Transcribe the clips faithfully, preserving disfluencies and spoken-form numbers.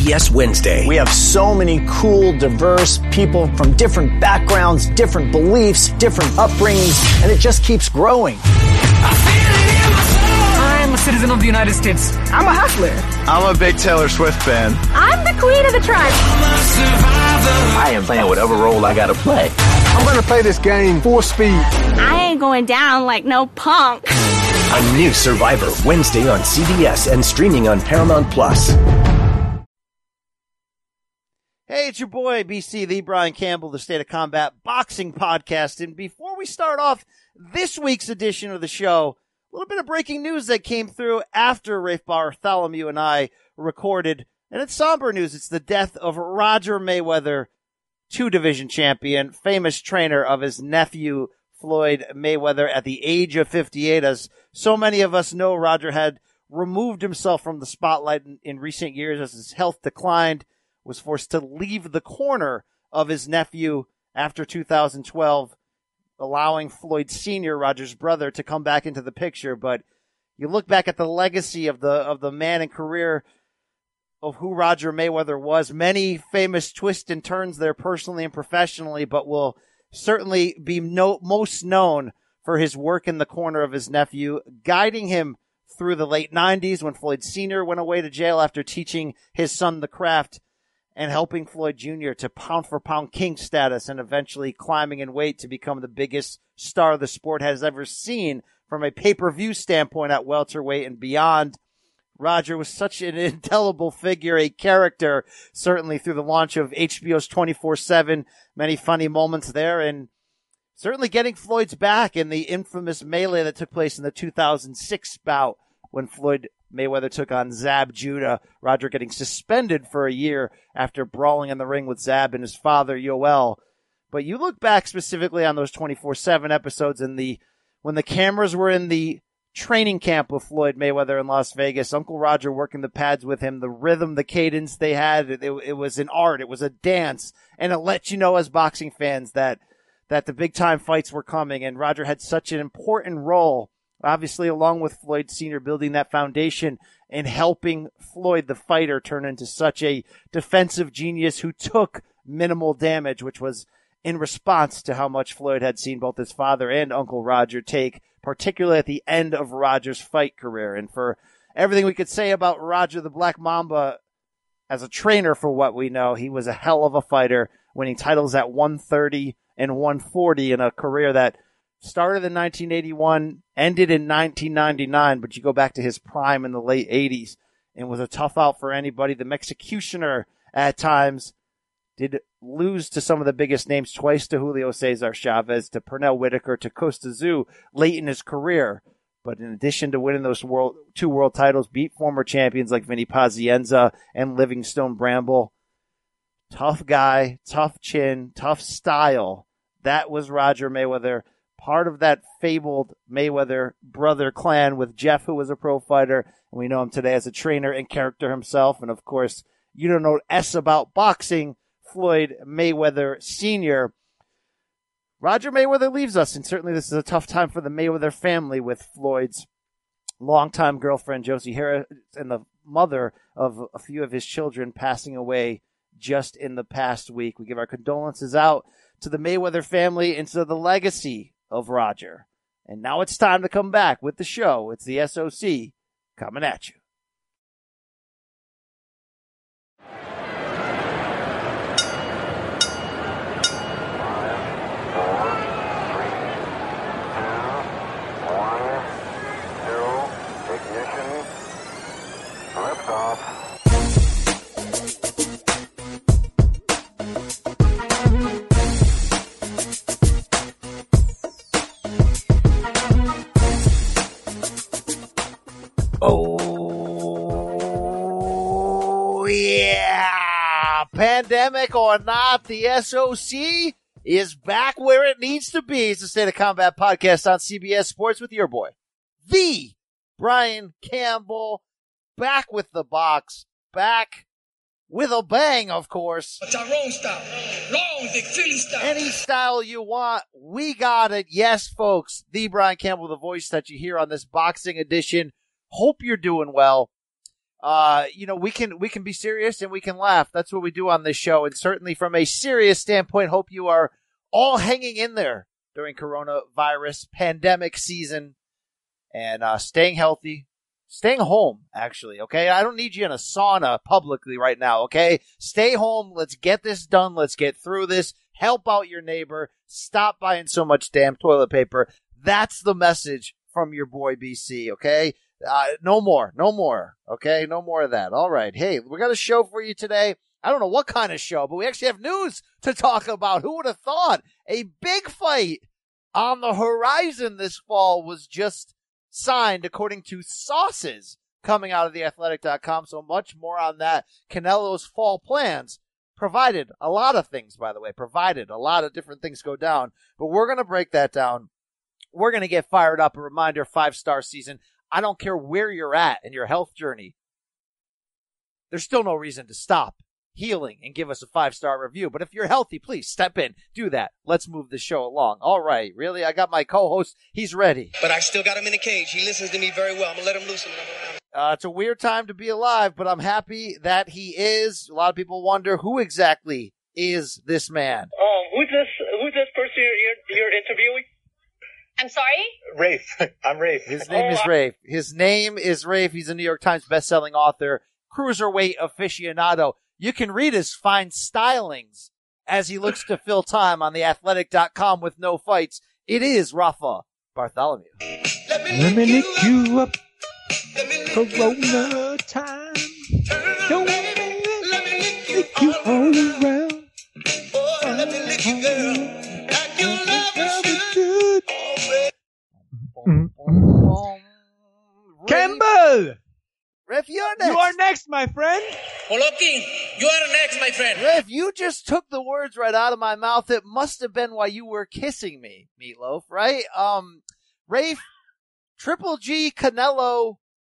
B S Wednesday. We have so many cool, diverse people from different backgrounds, different beliefs, different upbringings, and it just keeps growing. I'm a citizen of the United States. I'm a hustler. I'm a big Taylor Swift fan. I'm the queen of the tribe. I am playing whatever role I gotta play. I'm gonna play this game full speed. I ain't going down like no punk. A new Survivor Wednesday on C B S and streaming on Paramount Plus. Hey, it's your boy, B C, the Brian Campbell, the State of Combat Boxing Podcast. And before we start off this week's edition of the show, a little bit of breaking news that came through after Rafe Bartholomew and I recorded. And it's somber news. It's the death of Roger Mayweather, two-division champion, famous trainer of his nephew, Floyd Mayweather, at the age of fifty-eight. As so many of us know, Roger had removed himself from the spotlight in, in recent years as his health declined, was forced to leave the corner of his nephew after two thousand twelve, allowing Floyd Senior, Roger's brother, to come back into the picture. But you look back at the legacy of the of the man and career of who Roger Mayweather was, many famous twists and turns there personally and professionally, but will certainly be no, most known for his work in the corner of his nephew, guiding him through the late nineties when Floyd Senior went away to jail after teaching his son the craft, and helping Floyd Junior to pound-for-pound king status and eventually climbing in weight to become the biggest star the sport has ever seen from a pay-per-view standpoint at welterweight and beyond. Roger was such an indelible figure, a character, certainly through the launch of H B O's twenty-four seven, many funny moments there, and certainly getting Floyd's back in the infamous melee that took place in the two thousand six bout when Floyd Mayweather took on Zab Judah, Roger getting suspended for a year after brawling in the ring with Zab and his father, Yoel. But you look back specifically on those twenty-four seven episodes and the when the cameras were in the training camp with Floyd Mayweather in Las Vegas, Uncle Roger working the pads with him, the rhythm, the cadence they had, it, it was an art, it was a dance, and it let you know as boxing fans that that the big-time fights were coming, and Roger had such an important role, obviously along with Floyd Senior, building that foundation and helping Floyd the fighter turn into such a defensive genius who took minimal damage, which was in response to how much Floyd had seen both his father and Uncle Roger take, particularly at the end of Roger's fight career. And for everything we could say about Roger the Black Mamba as a trainer, for what we know, he was a hell of a fighter, winning titles at one thirty and one forty in a career that started in nineteen eighty-one, ended in nineteen ninety-nine, but you go back to his prime in the late eighties and was a tough out for anybody. The Mexicutioner at times did lose to some of the biggest names, twice to Julio Cesar Chavez, to Pernell Whitaker, to Costa Zoo late in his career. But in addition to winning those world two world titles, beat former champions like Vinny Pazienza and Livingstone Bramble. Tough guy, tough chin, tough style. That was Roger Mayweather. Part of that fabled Mayweather brother clan with Jeff, who was a pro fighter. And we know him today as a trainer and character himself. And of course, you don't know S about boxing, Floyd Mayweather Senior Roger Mayweather leaves us, and certainly this is a tough time for the Mayweather family with Floyd's longtime girlfriend, Josie Harris, and the mother of a few of his children passing away just in the past week. We give our condolences out to the Mayweather family and to the legacy of Roger. And now it's time to come back with the show. It's the S O C coming at you. Oh, yeah. Pandemic or not, the S O C is back where it needs to be. It's the State of Combat Podcast on C B S Sports with your boy, the Brian Campbell, back with the box, back with a bang, of course. It's our own style. Wrong, the Philly style. Any style you want, we got it. Yes, folks, the Brian Campbell, the voice that you hear on this boxing edition. Hope you're doing well. Uh, you know, we can, we can be serious and we can laugh. That's what we do on this show. And certainly from a serious standpoint, hope you are all hanging in there during coronavirus pandemic season and, uh, staying healthy, staying home, actually. Okay. I don't need you in a sauna publicly right now. Okay. Stay home. Let's get this done. Let's get through this. Help out your neighbor. Stop buying so much damn toilet paper. That's the message from your boy B C. Okay. Uh, no more, no more. Okay. No more of that. All right. Hey, we got a show for you today. I don't know what kind of show, but we actually have news to talk about. Who would have thought a big fight on the horizon this fall was just signed, according to sources coming out of the athletic dot com. So much more on that. Canelo's fall plans provided a lot of things, by the way, provided a lot of different things go down, but we're going to break that down. We're going to get fired up. A reminder, five-star season. I don't care where you're at in your health journey. There's still no reason to stop healing and give us a five-star review. But if you're healthy, please step in. Do that. Let's move the show along. All right. Really? I got my co-host. He's ready. But I still got him in a cage. He listens to me very well. I'm going to let him loose him. Uh, it's a weird time to be alive, but I'm happy that he is. A lot of people wonder who exactly is this man. Um, who's this? Who's this person you're, you're interviewing? I'm sorry? Rafe. I'm Rafe. His name oh, is Rafe. His name is Rafe. He's a New York Times bestselling author, cruiserweight aficionado. You can read his fine stylings as he looks to fill time on the athletic dot com with no fights. It is Rafa Bartholomew. Let me lick you up. Corona time. Don't let me lick you all around. Oh, let me lick you, girl. Like your love is good. Campbell! Ref, you're next. You are next, my friend. Poloki, you are next, my friend. Ref, you just took the words right out of my mouth. It must have been while you were kissing me, Meatloaf, right? Um, Rafe, Triple G, Canelo,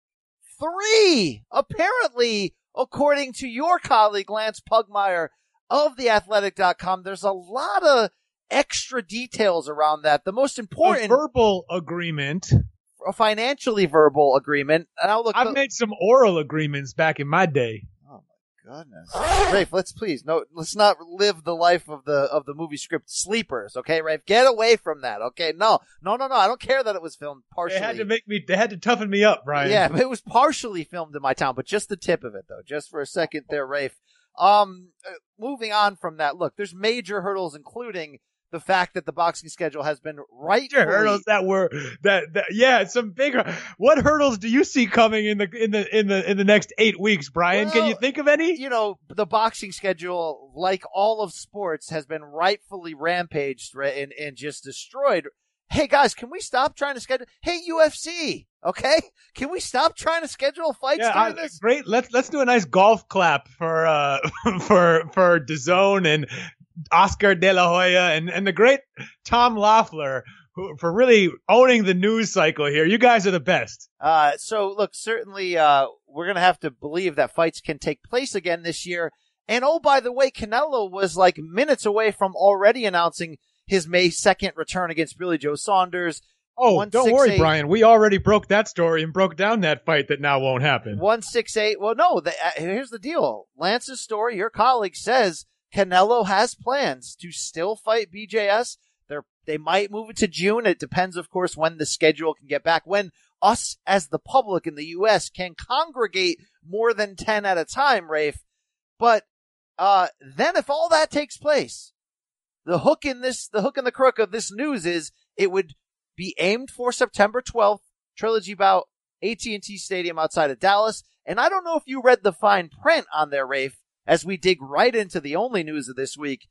three, apparently, according to your colleague, Lance Pugmire of the athletic dot com. There's a lot of extra details around that. The most important... A verbal agreement. A financially verbal agreement. And I'll look. I've the, made some oral agreements back in my day. Oh my goodness, Rafe, let's please no, let's not live the life of the of the movie script Sleepers. Okay, Rafe, get away from that. Okay, no, no, no, no. I don't care that it was filmed partially. They had to make me. They had to toughen me up, Brian. Yeah, but it was partially filmed in my town, but just the tip of it, though, just for a second there, Rafe. Um, uh, moving on from that, look, there's major hurdles, including the fact that the boxing schedule has been rightfully... hurdles that were that, that yeah, some bigger. What hurdles do you see coming in the in the in the in the next eight weeks, Brian? Well, can you think of any? You know, the boxing schedule, like all of sports, has been rightfully rampaged and and just destroyed. Hey guys, can we stop trying to schedule? Hey U F C, okay? Can we stop trying to schedule fights yeah, during I, this? Great. Let's let's do a nice golf clap for uh for for DAZN and Oscar De La Hoya and, and the great Tom Loeffler who, for really owning the news cycle here. You guys are the best. Uh, so look, certainly, uh, we're going to have to believe that fights can take place again this year. And oh, by the way, Canelo was like minutes away from already announcing his May second return against Billy Joe Saunders. Oh, don't worry, Brian. We already broke that story and broke down that fight that now won't happen. one sixty-eight. Well, no, the, uh, here's the deal. Lance's story, your colleague says, Canelo has plans to still fight B J S. They're, they might move it to June. It depends, of course, when the schedule can get back, when us as the public in the U S can congregate more than ten at a time, Rafe. But, uh, then if all that takes place, the hook in this, the hook in the crook of this news is it would be aimed for September twelfth, trilogy bout, A T and T Stadium outside of Dallas. And I don't know if you read the fine print on there, Rafe, as we dig right into the only news of this week.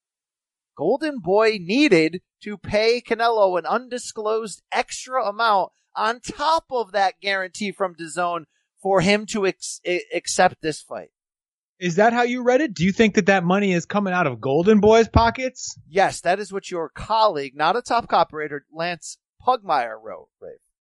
Golden Boy needed to pay Canelo an undisclosed extra amount on top of that guarantee from DAZN for him to ex- accept this fight. Is that how you read it? Do you think that that money is coming out of Golden Boy's pockets? Yes, that is what your colleague, not a top operator, Lance Pugmire wrote, Rafe.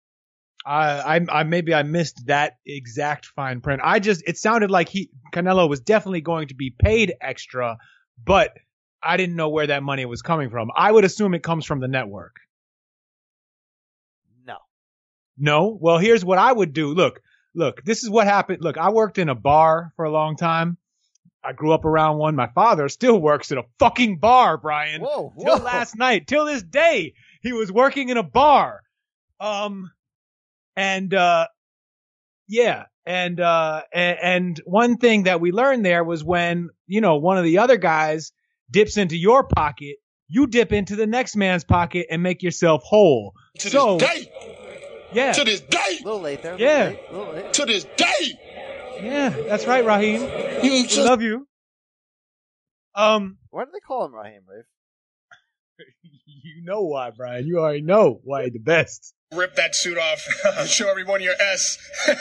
I, I, I, maybe I missed that exact fine print. I just, it sounded like he, Canelo was definitely going to be paid extra, but I didn't know where that money was coming from. I would assume it comes from the network. No. No? Well, here's what I would do. Look, look, this is what happened. Look, I worked in a bar for a long time. I grew up around one. My father still works at a fucking bar, Brian. Whoa, whoa. Till last night, till this day, he was working in a bar. Um, and, uh, yeah. And, uh, and, and one thing that we learned there was when, you know, one of the other guys dips into your pocket, you dip into the next man's pocket and make yourself whole. To so, this day. Yeah. To this day. A little late there. A Yeah. Little late, a little late. To this day. Yeah, that's right, Raheem. You We just love you. Um, Why do they call him Raheem, Rafe? you know why, Brian. You already know why the best. rip that suit off. Show everyone your S.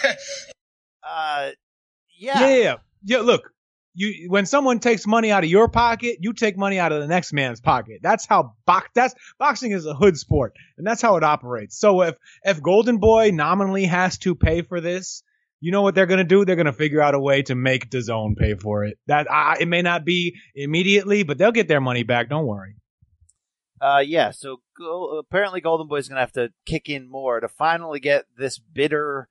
Uh, yeah. Yeah, yeah, yeah. Look, you when someone takes money out of your pocket, you take money out of the next man's pocket. That's how box. That's boxing is a hood sport, and that's how it operates. So if if Golden Boy nominally has to pay for this, you know what they're gonna do? They're gonna figure out a way to make DAZN pay for it. That I, it may not be immediately, but they'll get their money back. Don't worry. Uh, yeah. So go, apparently, Golden Boy's gonna have to kick in more to finally get this bitter.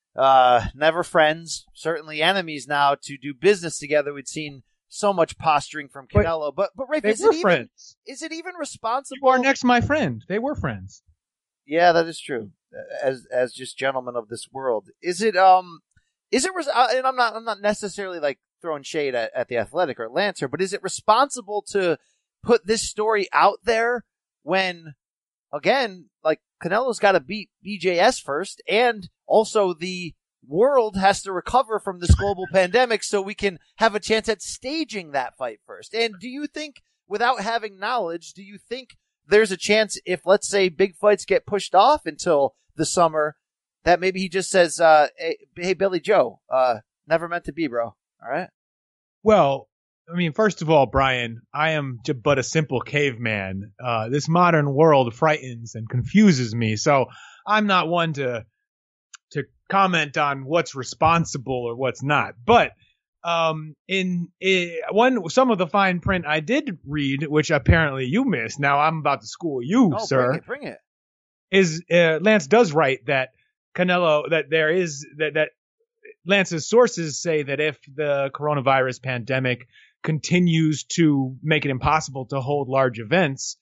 Uh, never friends, certainly enemies now to do business together. We'd seen so much posturing from Canelo, but but Rafe, They is were it even friends. is it even responsible? You are next, my friend. They were friends. Yeah, that is true. As as just gentlemen of this world, is it um is it res- uh, and I'm not I'm not necessarily like throwing shade at, at the Athletic or Lancer, but is it responsible to put this story out there when again like Canelo's got to beat B J S first, and also the world has to recover from this global pandemic so we can have a chance at staging that fight first. And do you think, without having knowledge, do you think there's a chance if, let's say, big fights get pushed off until the summer, that maybe he just says, uh, hey, hey Billy Joe, uh, never meant to be, bro. All right. Well, I mean, first of all, Brian, I am j- but a simple caveman. Uh, this modern world frightens and confuses me, so I'm not one to to comment on what's responsible or what's not. But um, in, in one, some of the fine print I did read, which apparently you missed. Now I'm about to school you, Oh, sir. bring it, bring it. Is uh, Lance does write that Canelo that there is that that Lance's sources say that if the coronavirus pandemic continues to make it impossible to hold large events,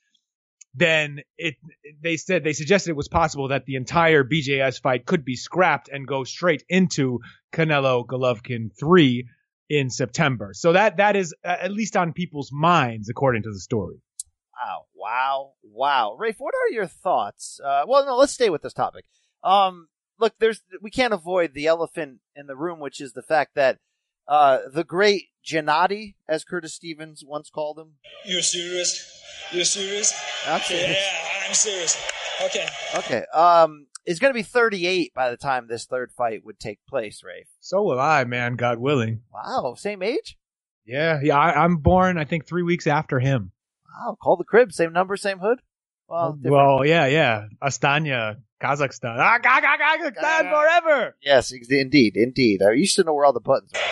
then it they said they suggested it was possible that the entire B J S fight could be scrapped and go straight into Canelo Golovkin three in September. So that that is uh, at least on people's minds, according to the story. Wow, wow, wow. Rafe, what are your thoughts? Uh, well, no, let's stay with this topic. Um, look, there's we can't avoid the elephant in the room, which is the fact that uh, the great Gennady, as Curtis Stevens once called him. You're serious? You're serious? I'm serious. Yeah, I'm serious. Okay. Okay. Um, is going to be thirty-eight by the time this third fight would take place, Rafe. So will I, man, God willing. Wow, same age? Yeah, yeah. I, I'm born, I think, three weeks after him. Wow, call the crib, same number, same hood. Well, different. Well, yeah, yeah. Astana, Kazakhstan. Ah, Ka- Ka- Kazakhstan forever. Yes, ex- indeed, indeed. I used to know where all the buttons were.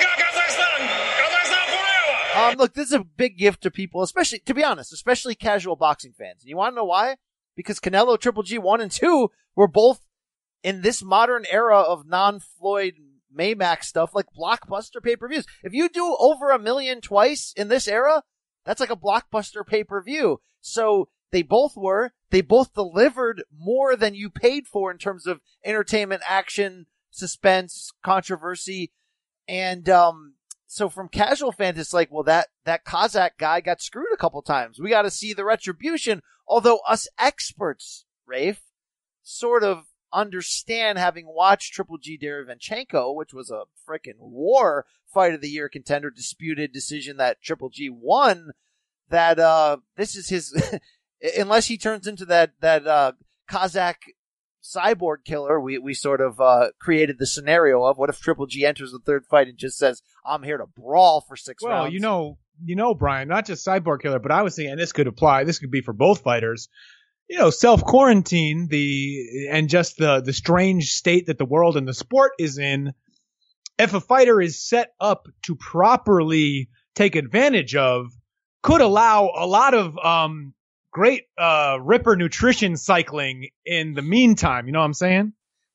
Um, look, this is a big gift to people, especially, to be honest, especially casual boxing fans. And you want to know why? Because Canelo, Triple G one and two were both in this modern era of non-Floyd Maymax stuff, like blockbuster pay-per-views. If you do over a million twice in this era, that's like a blockbuster pay-per-view. So they both were. They both delivered more than you paid for in terms of entertainment, action, suspense, controversy. And, um, so from casual fans, it's like, well, that, that Kazakh guy got screwed a couple times. We got to see the retribution. Although us experts, Rafe, sort of understand, having watched Triple G Derevyanchenko, which was a freaking war fight of the year contender, disputed decision that Triple G won, that, uh, this is his, unless he turns into that, that, uh, Kazakh cyborg killer, we, we sort of, uh, created the scenario of what if Triple G enters the third fight and just says, I'm here to brawl for six well, rounds. Well, you know, you know, Brian, not just cyborg killer, but I was thinking, and this could apply, this could be for both fighters, you know, self-quarantine, the, and just the, the strange state that the world and the sport is in. If a fighter is set up to properly take advantage of, could allow a lot of, um, great, uh, ripper nutrition cycling in the meantime. You know what I'm saying?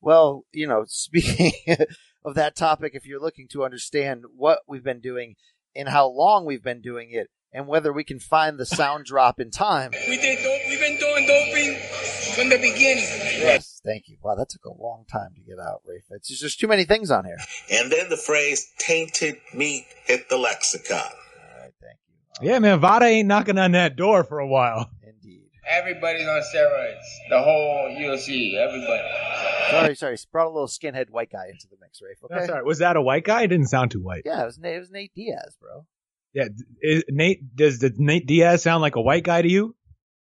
Well, you know, speaking of that topic, if you're looking to understand what we've been doing and how long we've been doing it and whether we can find the sound drop in time. We did dope. We've been doing doping from the beginning. Yes, thank you. Wow, that took a long time to get out, Rafe. It's just there's too many things on here. And then the phrase tainted meat hit the lexicon. All right, thank you. Yeah, man, Vada ain't knocking on that door for a while. Indeed. Everybody's on steroids. The whole U F C. Everybody. Sorry, sorry. Brought a little skinhead white guy into the mix, Rafe. Okay. That's all right. Was that a white guy? It didn't sound too white. Yeah, it was, it was Nate Diaz, bro. Yeah, is, Nate. Does the Nate Diaz sound like a white guy to you?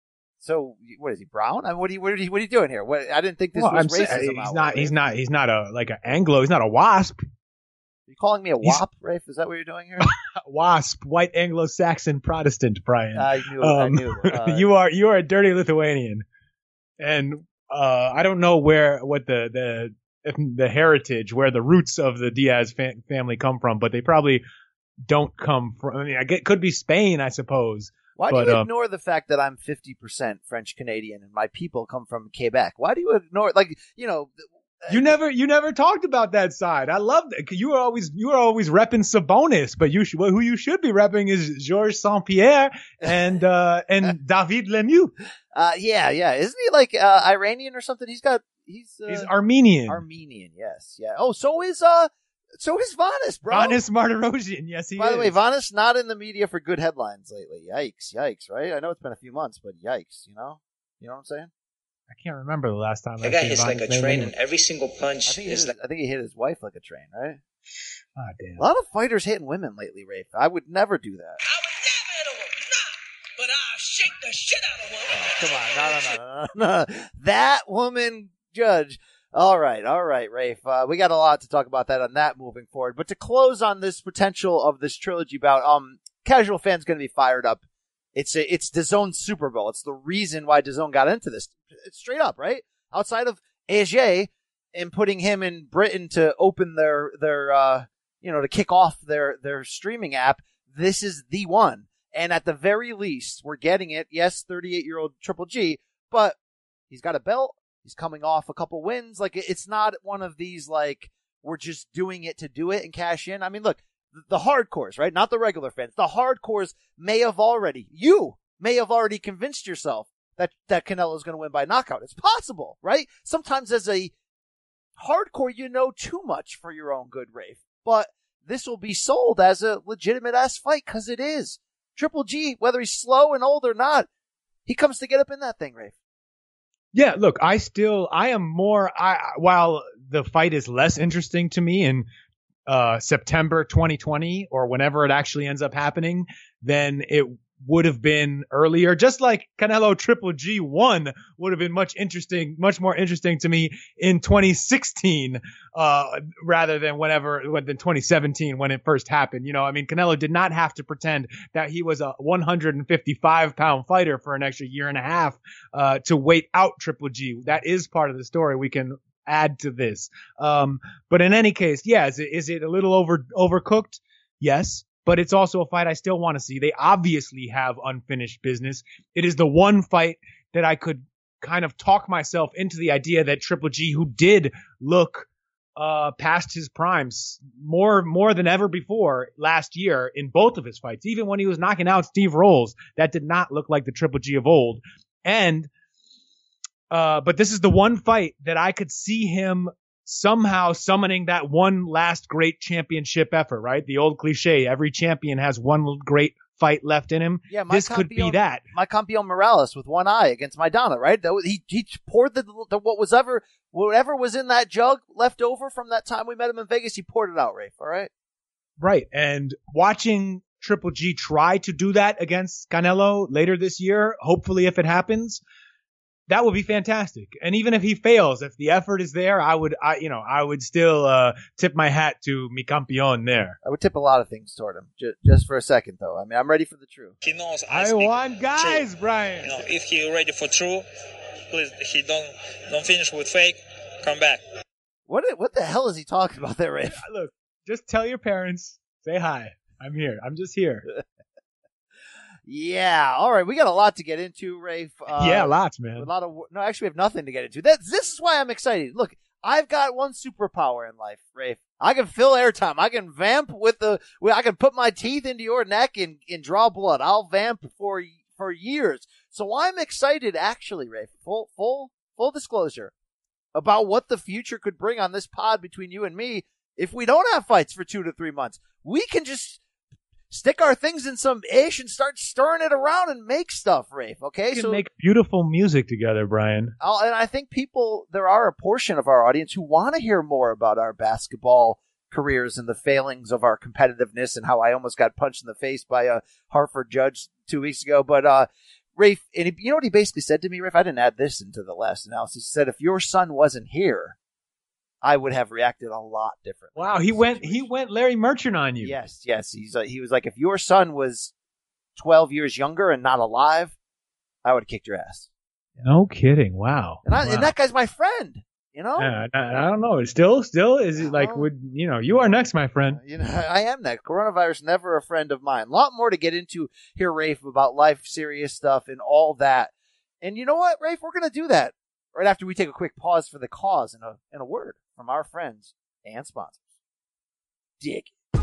So what is he, brown? I mean, what are you what are you, what are you doing here? What, I didn't think this well, was I'm racism. saying, he's out not. here. He's not. He's not a like an Anglo. He's not a WASP. Are you calling me a He's- wop, Rafe? Is that what you're doing here? WASP, white Anglo-Saxon Protestant, Brian. I knew. Um, I knew. Uh, you are you are a dirty Lithuanian, and uh, I don't know where what the the the heritage, where the roots of the Diaz fa- family come from, but they probably don't come from. I mean, I get could be Spain, I suppose. Why but, do you um, ignore the fact that I'm fifty percent French Canadian and my people come from Quebec? Why do you ignore, like, you know, You never, you never talked about that side. I love that. You were always, you were always repping Sabonis, but you should, who you should be repping is Georges Saint-Pierre and, uh, and David Lemieux. Uh, yeah, yeah. Isn't he like, uh, Iranian or something? He's got, he's, uh, He's Armenian. Armenian, yes, yeah. Oh, so is, uh, so is Vanis, bro. Vanis Martirosyan. Yes, he By is. the way, Vanis not in the media for good headlines lately. Yikes, yikes, right? I know it's been a few months, but yikes, you know? You know what I'm saying? I can't remember the last time. That I guy seen hits like Vanis a name train, anyway. and every single I punch think, he is hit, like. I think he hit his wife like a train, right? Ah, damn. A lot of fighters hitting women lately, Rafe. I would never do that. I would never hit a woman, nah, but I'll shake the shit out of one. Come on, no, no, no, no, no. That woman, Judge. All right, all right, Rafe. Uh, we got a lot to talk about that on that moving forward. But to close on this potential of this trilogy bout, um, casual fans going to be fired up. It's a, it's DAZN Super Bowl. It's the reason why DAZN got into this. It's straight up, right? Outside of A J and putting him in Britain to open their their uh, you know, to kick off their their streaming app, this is the one. And at the very least, we're getting it. Yes, thirty-eight-year-old Triple G, but he's got a belt. He's coming off a couple wins. Like, it's not one of these, like, we're just doing it to do it and cash in. I mean, look, the hardcores, right? Not the regular fans. The hardcores may have already, you may have already convinced yourself that, that Canelo's going to win by knockout. It's possible, right? Sometimes as a hardcore, you know too much for your own good, Rafe. But this will be sold as a legitimate ass fight because it is. Triple G, whether he's slow and old or not, he comes to get up in that thing, Rafe. Yeah, look, I still, I am more, I, while the fight is less interesting to me in uh, September twenty twenty or whenever it actually ends up happening than it would have been earlier. Just like Canelo Triple G one would have been much interesting, much more interesting to me in twenty sixteen, uh, rather than whenever, than twenty seventeen when it first happened. You know, I mean, Canelo did not have to pretend that he was a one hundred fifty-five pound fighter for an extra year and a half, uh, to wait out Triple G. That is part of the story. We can add to this. Um, but in any case, yeah, is it, is it a little over, overcooked? Yes. But it's also a fight I still want to see. They obviously have unfinished business. It is the one fight that I could kind of talk myself into the idea that Triple G, who did look uh, past his primes more more than ever before last year in both of his fights, even when he was knocking out Steve Rolls, that did not look like the Triple G of old. And uh, but this is the one fight that I could see him somehow summoning that one last great championship effort, right? The old cliche, every champion has one great fight left in him. Yeah, my this could be that. My Campeon Morales with one eye against Maidana, right? That was, he he poured the, the what was ever whatever was in that jug left over from that time we met him in Vegas. He poured it out, Rafe. All right, right. And watching Triple G try to do that against Canelo later this year, hopefully, if it happens, that would be fantastic. And even if he fails, if the effort is there, I would, I, you know, I would still uh, tip my hat to mi campeón there. I would tip a lot of things toward him. Just, just for a second, though. I mean, I'm ready for the truth. He knows I, I want guys, true. Brian. You know, if he ready for true, please, he don't don't finish with fake. Come back. What what the hell is he talking about there, Rafe? Look, just tell your parents, say hi. I'm here. I'm just here. Yeah. All right. We got a lot to get into, Rafe. Uh, yeah, lots, man. A lot of no, actually, we have nothing to get into. That's this is why I'm excited. Look, I've got one superpower in life, Rafe. I can fill airtime. I can vamp with the, I can put my teeth into your neck and, and draw blood. I'll vamp for, for years. So I'm excited, actually, Rafe, full, full, full disclosure about what the future could bring on this pod between you and me. If we don't have fights for two to three months, we can just stick our things in some ish and start stirring it around and make stuff, Rafe. Okay, we can so make beautiful music together, Brian. I'll, and I think people, there are a portion of our audience who want to hear more about our basketball careers and the failings of our competitiveness and how I almost got punched in the face by a Hartford judge two weeks ago. But uh, Rafe, and he, you know what he basically said to me, Rafe? I didn't add this into the last analysis. He said, if your son wasn't here, I would have reacted a lot differently. Wow, he went he went Larry Merchant on you. Yes, yes. He's uh, he was like, if your son was twelve years younger and not alive, I would have kicked your ass. No kidding. Wow. And, I, wow. and that guy's my friend. You know. Yeah, I, I don't know. Still, still, is it like would you know? You are next, my friend. You know, I am next. Coronavirus never a friend of mine. A lot more to get into here, Rafe, about life, serious stuff, and all that. And you know what, Rafe? We're gonna do that right after we take a quick pause for the cause and a and a word from our friends and sponsors. Dig.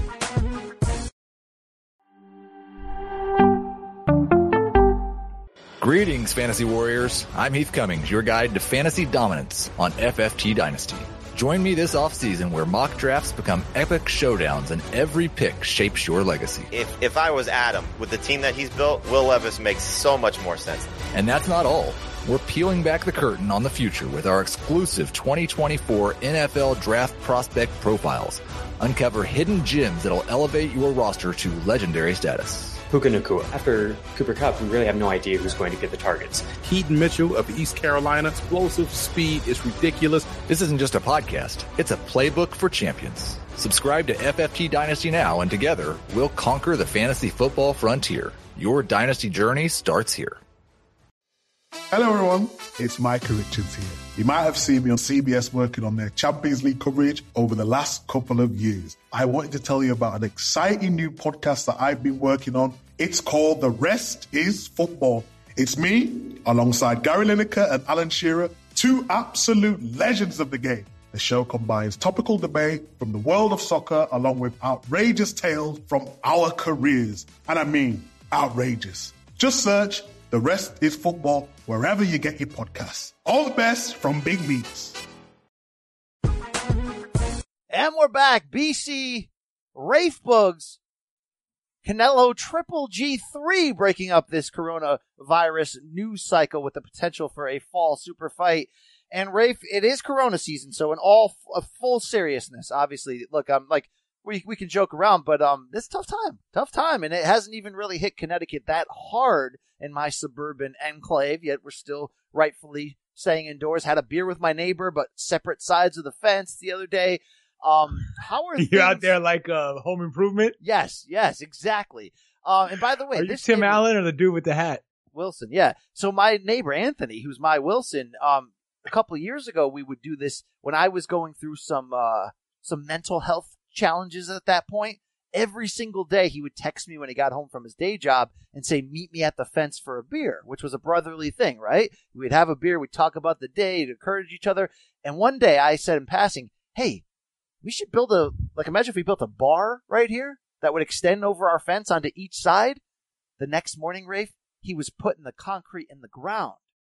Greetings, Fantasy Warriors. I'm Heath Cummings, your guide to fantasy dominance on F F T Dynasty. Join me this offseason where mock drafts become epic showdowns and every pick shapes your legacy. If if I was Adam, with the team that he's built, Will Levis makes so much more sense. And that's not all. We're peeling back the curtain on the future with our exclusive twenty twenty-four N F L Draft Prospect Profiles. Uncover hidden gems that'll elevate your roster to legendary status. Puka Nacua. After Cooper Kupp, we really have no idea who's going to get the targets. Keaton Mitchell of East Carolina. Explosive speed is ridiculous. This isn't just a podcast. It's a playbook for champions. Subscribe to F F T Dynasty now, and together, we'll conquer the fantasy football frontier. Your dynasty journey starts here. Hello everyone, it's Micah Richards here. You might have seen me on C B S working on their Champions League coverage over the last couple of years. I wanted to tell you about an exciting new podcast that I've been working on. It's called The Rest is Football. It's me, alongside Gary Lineker and Alan Shearer, two absolute legends of the game. The show combines topical debate from the world of soccer along with outrageous tales from our careers. And I mean, outrageous. Just search The Rest is Football wherever you get your podcasts. All the best from Big Meats. And we're back. B C, Rafe Bugs, Canelo Triple G three breaking up this coronavirus news cycle with the potential for a fall super fight. And Rafe, it is Corona season, so in all f- full seriousness, obviously, look, I'm like, we we can joke around, but um, it's a tough time, tough time, and it hasn't even really hit Connecticut that hard in my suburban enclave, yet we're still rightfully staying indoors. Had a beer with my neighbor, but separate sides of the fence the other day. Um, how are you things... out there like uh, Home Improvement? Yes, yes, exactly. Um, and by the way, are this you Tim neighbor... Allen or the dude with the hat? Wilson, yeah. So my neighbor Anthony, who's my Wilson, um, a couple of years ago we would do this when I was going through some uh some mental health challenges at that point. Every single day he would text me when he got home from his day job and say, meet me at the fence for a beer, which was a brotherly thing, right? We'd have a beer, we'd talk about the day, to encourage each other. And one day I said in passing, hey, we should build a, like imagine if we built a bar right here that would extend over our fence onto each side. The next morning, Rafe, he was putting the concrete in the ground.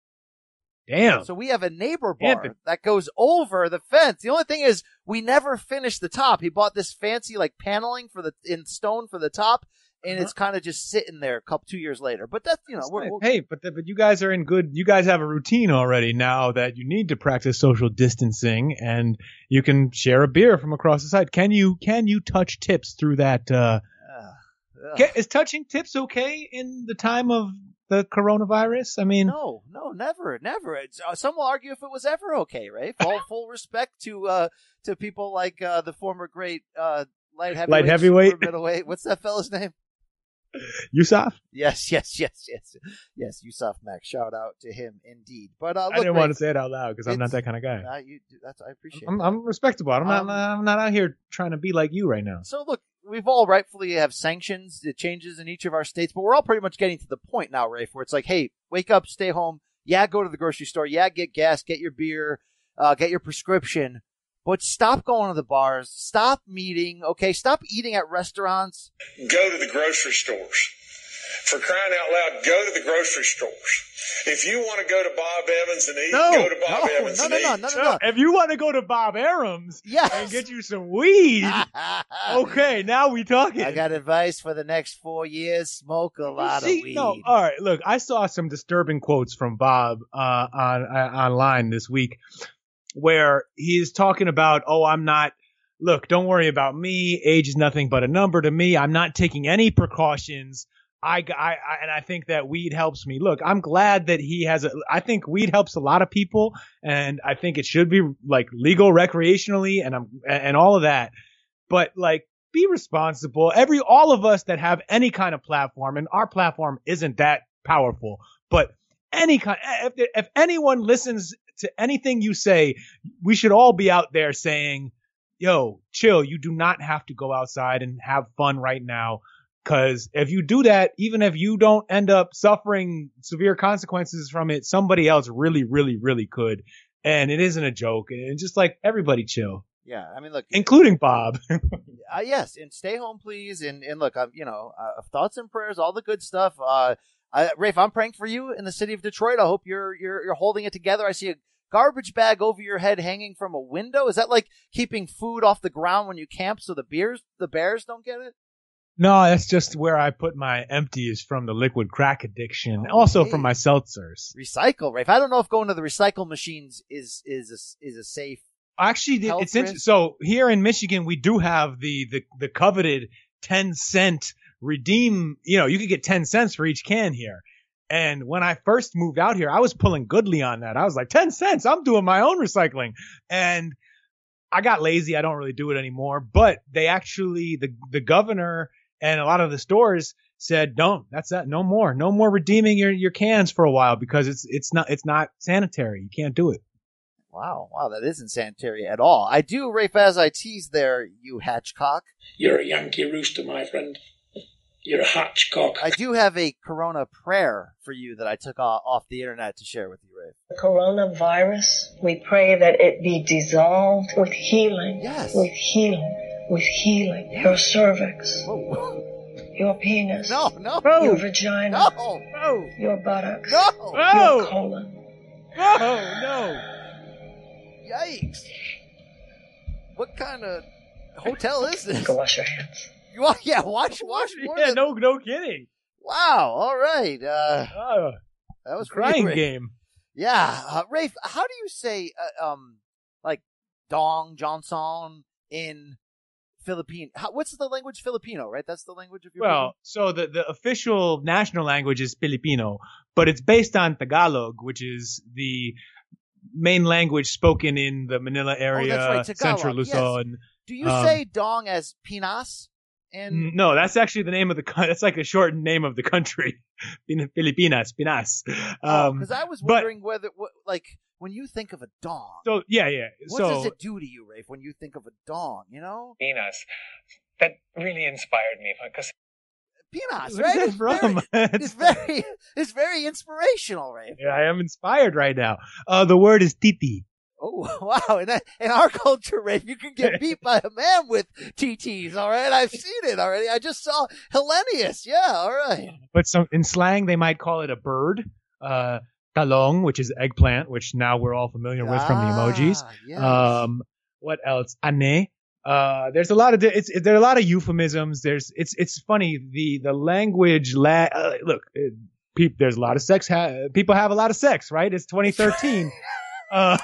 Damn. So we have a neighbor bar Anthony. that goes over the fence. The only thing is we never finished the top. He bought this fancy like paneling for the in stone for the top, and uh-huh. it's kind of just sitting there a couple two years later. But that's you know, that's we're, nice. we're, hey, but the, but you guys are in good. You guys have a routine already now that you need to practice social distancing, and you can share a beer from across the side. Can you can you touch tips through that? Uh, uh, can, is touching tips okay in the time of the coronavirus? I mean, no, no, never, never. It's, uh, some will argue if it was ever okay, right? Full, full respect to uh, to people like uh, the former great uh, light heavyweight, light heavyweight, super middleweight. What's that fella's name? Yusuf? Yes, yes, yes, yes, yes. Yusuf Max. Shout out to him, indeed. But uh, look, I didn't Ray, want to say it out loud because I'm not that kind of guy. Uh, you, that's I appreciate. I'm, that. I'm respectable. I'm um, not. I'm not out here trying to be like you right now. So look, we've all rightfully have sanctions, the changes in each of our states, but we're all pretty much getting to the point now, Rafe, where it's like, hey, wake up, stay home. Yeah, go to the grocery store. Yeah, get gas, get your beer. uh, get your prescription. But stop going to the bars. Stop meeting. Okay, stop eating at restaurants. Go to the grocery stores. For crying out loud, go to the grocery stores. If you want to go to Bob Evans and eat, No, go to Bob no, Evans no, and no, eat. no, no, no, no. If you want to go to Bob Arum's Yes. and get you some weed, okay, now we talking. I got advice for the next four years. Smoke a lot See, of weed. No, all right. Look, I saw some disturbing quotes from Bob uh, on uh, online this week, where he's talking about, "Oh, I'm not. Look, don't worry about me. Age is nothing but a number to me. I'm not taking any precautions. I, I, I and I think that weed helps me. Look, I'm glad that he has a. I think weed helps a lot of people, and I think it should be like legal recreationally, and I'm and all of that. But like, be responsible. Every all of us that have any kind of platform, and our platform isn't that powerful, but any kind. If if anyone listens to anything you say, we should all be out there saying, "Yo, chill. You do not have to go outside and have fun right now." Because if you do that, even if you don't end up suffering severe consequences from it, somebody else really, really, really could. And it isn't a joke. And just like everybody chill. Yeah, I mean, look, including Bob. uh, yes, and stay home, please. And and look, I'm, you know, uh, thoughts and prayers, all the good stuff. Uh, I, Rafe, I'm praying for you in the city of Detroit. I hope you're you're you're holding it together. I see a garbage bag over your head hanging from a window. Is that like keeping food off the ground when you camp so the bears the bears don't get it? No, that's just where I put my empties from the liquid crack addiction. Oh, also hey. from my seltzers. Recycle, Rafe. I don't know if going to the recycle machines is is a, is a safe. Actually, health it's risk. interesting. So here in Michigan, we do have the, the, the coveted ten cent redeem. You know, you could get ten cents for each can here. And when I first moved out here, I was pulling goodly on that. I was like, ten cents, I'm doing my own recycling. And I got lazy. I don't really do it anymore. But they actually, the, the governor and a lot of the stores said, don't, that's that. No more, no more redeeming your, your cans for a while because it's, it's not, it's not sanitary. You can't do it. Wow. Wow. That isn't sanitary at all. I do, Rafe, as I tease there, you hatchcock. You're a Yankee rooster, my friend. You're a hatchcock. I do have a Corona prayer for you that I took off the internet to share with you, Rafe. The coronavirus, we pray that it be dissolved with healing. Yes. With healing. With healing. Your cervix. Whoa. Your penis. No, no. Your vagina. No. No. Your buttocks. No. Your No. colon. Oh, no. Yikes. What kind of hotel is this? Go wash your hands. You want, yeah, watch, watch more Yeah, than- no, no kidding. Wow. All right. Uh, Oh, that was crying pretty, Rafe. game. Yeah. Uh, Rafe, how do you say, uh, um, like, dong, Johnson in Philippine? How, what's the language? Filipino, right? That's the language of your Well, so the, the official national language is Filipino, but it's based on Tagalog, which is the main language spoken in the Manila area, Oh, that's right, Tagalog, Central yes. Luzon. Do you Um, say dong as Pinas? And No, that's actually the name of the country. That's like a shortened name of the country. Filipinas, Pinas. Um, because I was but- wondering whether, what, like, when you think of a dong, So, yeah, yeah. what so, does it do to you, Rafe, when you think of a dong, you know? Pinas. That really inspired me because Pinas, Where's right? that It's from? Very, it's very, it's very inspirational, Rafe. yeah, I am inspired right now. Uh, the word is titi. Oh, wow. In, that, in our culture, Rafe, you can get beat by a man with T Ts, all right? I've seen it already. I just saw Hellenius. Yeah, all right. But some in slang, they might call it a bird. Uh, talong, which is eggplant, which now we're all familiar with from the emojis. Ah, yes. Um, what else? Ane. Uh, there's a lot of, it's, it, there are a lot of euphemisms. There's, it's, it's funny. The, the language, la- uh, look, it, pe- there's a lot of sex. Ha- people have a lot of sex, right? It's twenty thirteen. uh,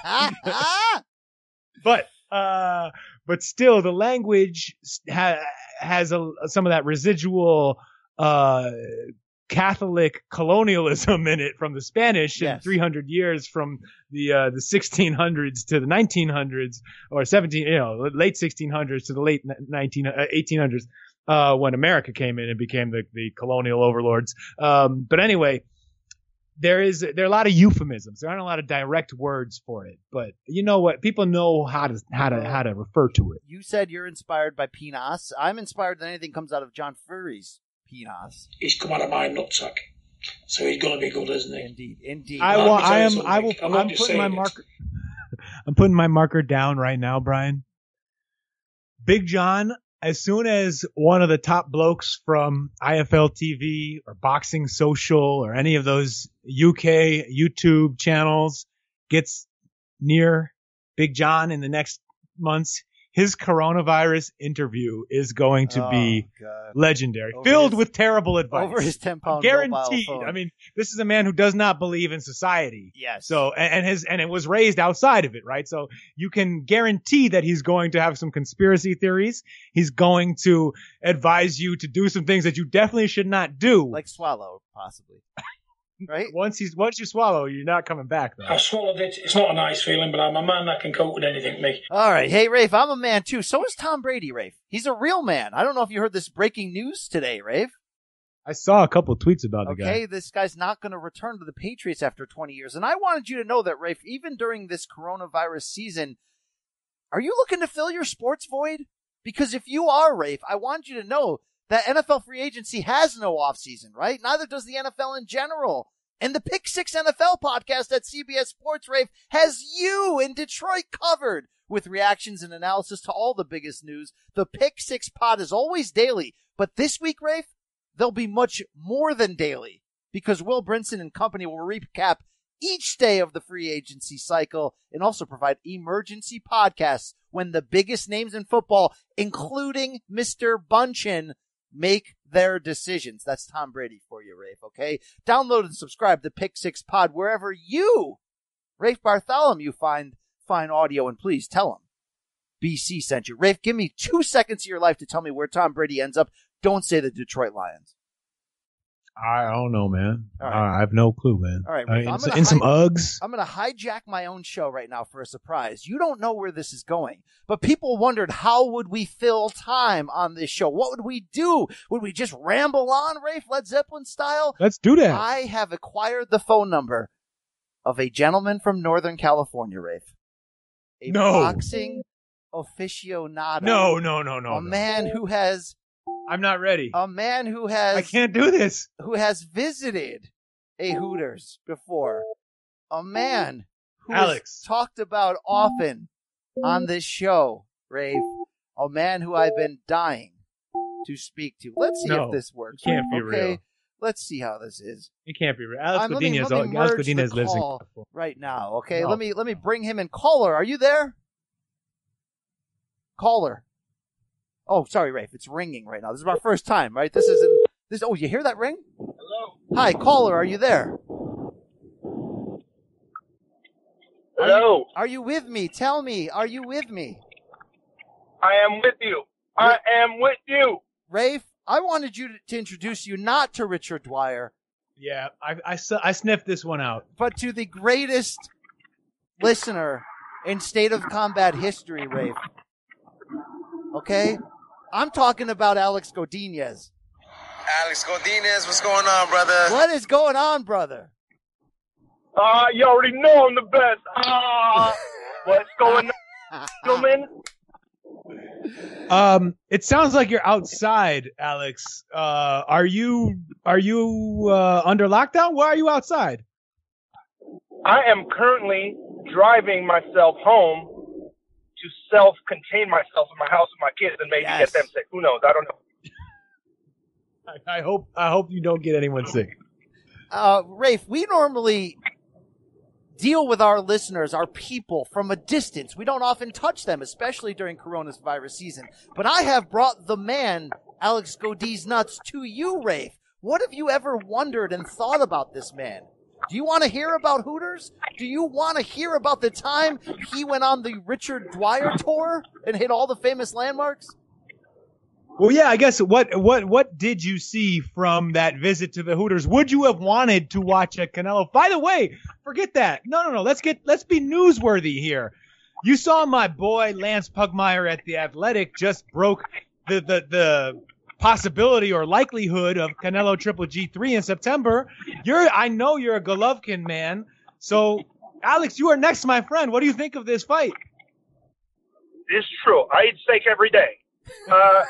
but, uh, but still the language ha- has a, some of that residual, uh, Catholic colonialism in it from the Spanish Yes. and three hundred years from the uh, the sixteen hundreds to the nineteen hundreds or seventeen, you know, late sixteen hundreds to the late nineteen uh, eighteen hundreds uh, when America came in and became the, the colonial overlords. Um, but anyway, there is there are a lot of euphemisms. There aren't a lot of direct words for it, but you know what? People know how to how to how to refer to it. You said you're inspired by Pinas. I'm inspired that anything comes out of John Furry's Pinas. He's come out of my nutsack. So he's going to be good, isn't he? Indeed, indeed. I Let will. me tell I you am. something. I will. I'm not I'm just putting my saying it. marker. I'm putting my marker down right now, Brian. Big John, as soon as one of the top blokes from I F L T V or Boxing Social or any of those U K YouTube channels gets near Big John in the next months, his coronavirus interview is going to oh, be God. legendary, over filled his, with terrible advice. Over his ten pound guaranteed. I mean, this is a man who does not believe in society. Yes. So, and, and his, and it was raised outside of it, right? So you can guarantee that he's going to have some conspiracy theories. He's going to advise you to do some things that you definitely should not do. Like swallow, possibly. Right? Once he's, once you swallow, you're not coming back, though. I swallowed it. It's not a nice feeling, but I'm a man that can cope with anything, me. All right. Hey, Rafe, I'm a man, too. So is Tom Brady, Rafe. He's a real man. I don't know if you heard this breaking news today, Rafe. I saw a couple of tweets about the okay, guy. Okay, this guy's not going to return to the Patriots after twenty years. And I wanted you to know that, Rafe, even during this coronavirus season, are you looking to fill your sports void? Because if you are, Rafe, I want you to know that N F L free agency has no offseason, right? Neither does the N F L in general. And the Pick Six N F L podcast at C B S Sports, Rafe, has you in Detroit covered with reactions and analysis to all the biggest news. The Pick Six pod is always daily, but this week, Rafe, they'll be much more than daily because Will Brinson and company will recap each day of the free agency cycle and also provide emergency podcasts when the biggest names in football, including Mister Bunchin, make their decisions. That's Tom Brady for you, Rafe, okay? Download and subscribe to Pick Six Pod wherever you, Rafe Bartholomew, find fine audio, and please tell him B C sent you. Rafe, give me two seconds of your life to tell me where Tom Brady ends up. Don't say the Detroit Lions. I don't know, man. All right. I have no clue, man. All right, I Rafe, mean, I'm in, gonna in some hi- Uggs. I'm going to hijack my own show right now for a surprise. You don't know where this is going, but people wondered how would we fill time on this show? What would we do? Would we just ramble on, Rafe, Led Zeppelin style? Let's do that. I have acquired the phone number of a gentleman from Northern California, Rafe. A No. boxing aficionado. No, no, no, no. A no. man who has I'm not ready. a man who has I can't do this. who has visited a Hooters before. A man who Alex. is talked about often on this show, Rafe. A man who I've been dying to speak to. Let's see No, if this works. it can't Rafe, be okay? real. Let's see how this is. It can't be real. Alex Um, let me- Godinez, let me Alex merge the Godinez lives in call California. right now, okay? No. Let me let me bring him in. Caller, are you there? Caller. Oh, sorry, Rafe. It's ringing right now. This is our first time, right? This isn't this. Oh, you hear that ring? Hello. Hi, caller. Are you there? Hello. Are you with me? Tell me. Are you with me? I am with you. I am with you. Rafe, I wanted you to, to introduce you not to Richard Dwyer, Yeah, I, I, s- I sniffed this one out. but to the greatest listener in State of Combat history, Rafe. Okay? I'm talking about Alex Godinez. Alex Godinez, what's going on, brother? What is going on, brother? Ah, uh, you already know I'm the best. Ah, what's going on, gentlemen? Um, it sounds like you're outside, Alex. Uh, are you are you uh, under lockdown? Why are you outside? I am currently driving myself home to self-contain myself in my house with my kids and maybe Yes. get them sick. Who knows? I don't know. I, I hope I hope you don't get anyone sick. Uh, Rafe, we normally deal with our listeners, our people, from a distance. We don't often touch them, especially during coronavirus season. But I have brought the man, Alex Godinez nuts, to you, Rafe. What have you ever wondered and thought about this man? Do you want to hear about Hooters? Do you want to hear about the time he went on the Richard Dwyer tour and hit all the famous landmarks? Well, yeah, I guess what what what did you see from that visit to the Hooters? Would you have wanted to watch a Canelo? By the way, forget that. No, no, no. Let's get let's be newsworthy here. You saw my boy Lance Pugmire at the Athletic just broke the the the possibility or likelihood of Canelo Triple G three in September. You're I know you're a Golovkin man. So, Alex, you are next, my friend. What do you think of this fight? It's true. I eat steak every day. Uh,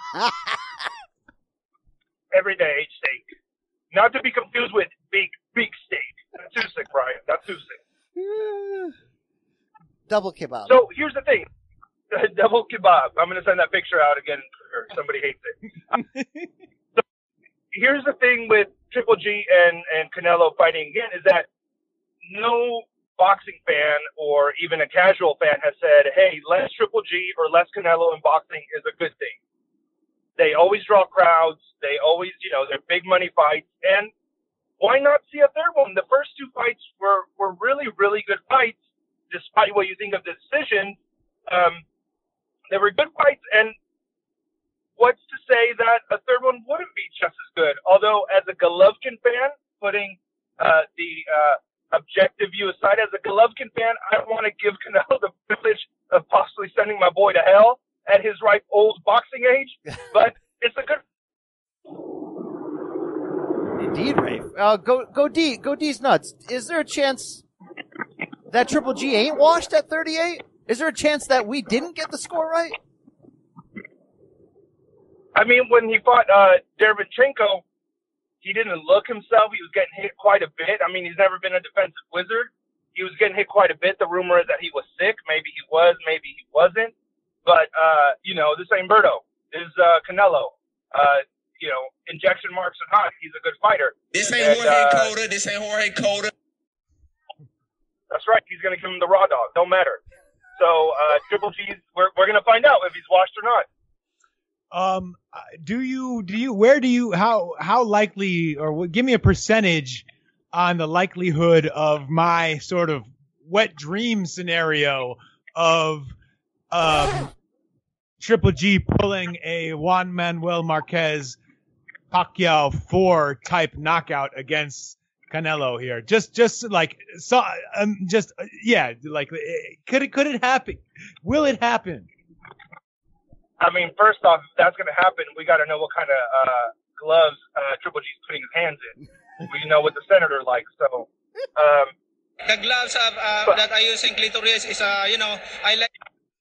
every day I eat steak. Not to be confused with big, big steak. That's too sick, Brian. That's too sick. Double kebab. So here's the thing. Double kebab. I'm going to send that picture out again for somebody hates it. So here's the thing with Triple G and, and Canelo fighting again is that no boxing fan or even a casual fan has said, hey, less Triple G or less Canelo in boxing is a good thing. They always draw crowds. They always, you know, they're big money fights. And why not see a third one? The first two fights were, were really, really good fights, despite what you think of the decisions. Um, they were good fights. And what's to say that a third one wouldn't be just as good? Although, as a Golovkin fan, putting uh, the uh, objective view aside, as a Golovkin fan, I want to give Canelo the privilege of possibly sending my boy to hell at his ripe old boxing age. But it's a good. Indeed, Rafe. Uh, go, go D, go D's nuts. Is there a chance that Triple G ain't washed at thirty-eight? Is there a chance that we didn't get the score right? I mean, when he fought uh, Derevyanchenko, he didn't look himself. He was getting hit quite a bit. I mean, he's never been a defensive wizard. He was getting hit quite a bit. The rumor is that he was sick. Maybe he was, maybe he wasn't. But, uh, you know, this ain't Berto. This is uh, Canelo. Uh, you know, injection marks or not, he's a good fighter. This ain't and, Jorge uh, Cota. This ain't Jorge Cota. That's right. He's going to give him the raw dog. Don't matter. So, uh, Triple G's, we're, we're going to find out if he's washed or not. Um, do you, do you, where do you, how, how likely, or give me a percentage on the likelihood of my sort of wet dream scenario of, um, Triple G pulling a Juan Manuel Marquez Pacquiao four type knockout against Canelo here? Just, just like, so, um, just, uh, yeah, like, could it, could it happen? Will it happen? I mean, first off, if that's going to happen, we got to know what kind of uh, gloves uh, Triple G's putting his hands in. We know what the senator likes. So, um, the gloves of, uh, but, that I use in clitoris is, uh, you know, I like.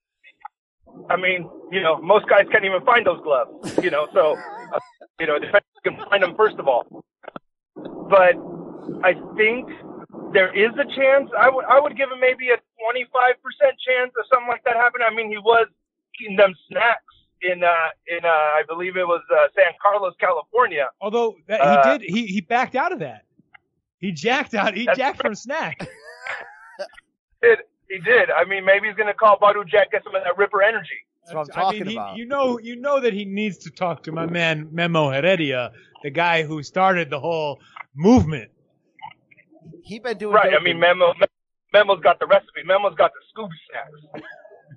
I mean, you know, most guys can't even find those gloves. You know, so uh, you know, depends if you can find them first of all. But I think there is a chance. I would, I would give him maybe a twenty-five percent chance of something like that happening. I mean, he was eating them snacks in uh in uh I believe it was uh, San Carlos, California. Although that, uh, he did he he backed out of that. He jacked out. He jacked from snack. Did he did? I mean, maybe he's gonna call Badu Jack, get some of that Ripper energy. That's what I'm talking I mean, he, about. You know, you know that he needs to talk to my man Memo Heredia, the guy who started the whole movement. He been doing right. doping. I mean, Memo Memo's got the recipe. Memo's got the Scooby snacks.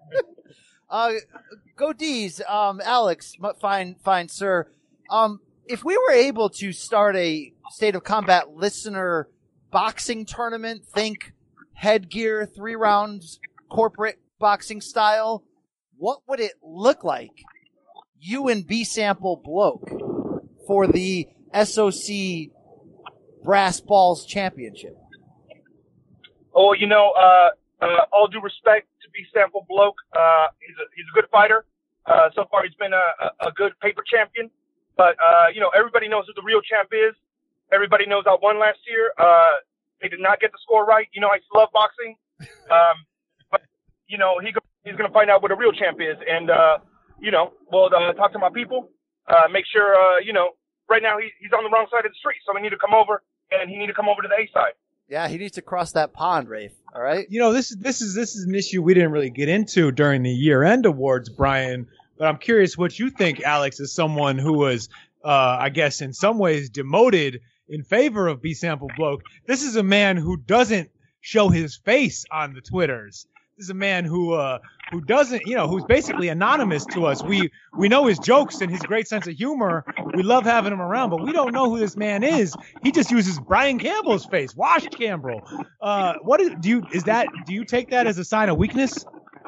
Uh, go D's, um, Alex, fine, fine, sir. Um, if we were able to start a State of Combat listener boxing tournament, think headgear, three rounds, corporate boxing style, what would it look like? You and B Sample Bloke for the S O C Brass Balls Championship. Oh, you know, uh, uh, all due respect to B Sample Bloke, uh, he's a, he's a good fighter. Uh, so far he's been a, a, a good paper champion, but, uh, you know, everybody knows who the real champ is. Everybody knows I won last year. Uh, they did not get the score right. You know, I still love boxing. Um, but, you know, he, he's going to find out what a real champ is. And, uh, you know, we'll uh, talk to my people, uh, make sure, uh, you know, right now he, he's on the wrong side of the street. So we need to come over and he need to come over to the A side. Yeah, he needs to cross that pond, Rafe. All right. You know, this is this is this is an issue we didn't really get into during the year-end awards, Brian. But I'm curious what you think, Alex, as someone who was, uh, I guess, in some ways demoted in favor of B Sample Bloke. This is a man who doesn't show his face on the Twitters. This is a man who uh, who doesn't, you know, who's basically anonymous to us. We we know his jokes and his great sense of humor. We love having him around, but we don't know who this man is. He just uses Brian Campbell's face, washed Campbell. Uh, what is, do you is that? Do you take that as a sign of weakness?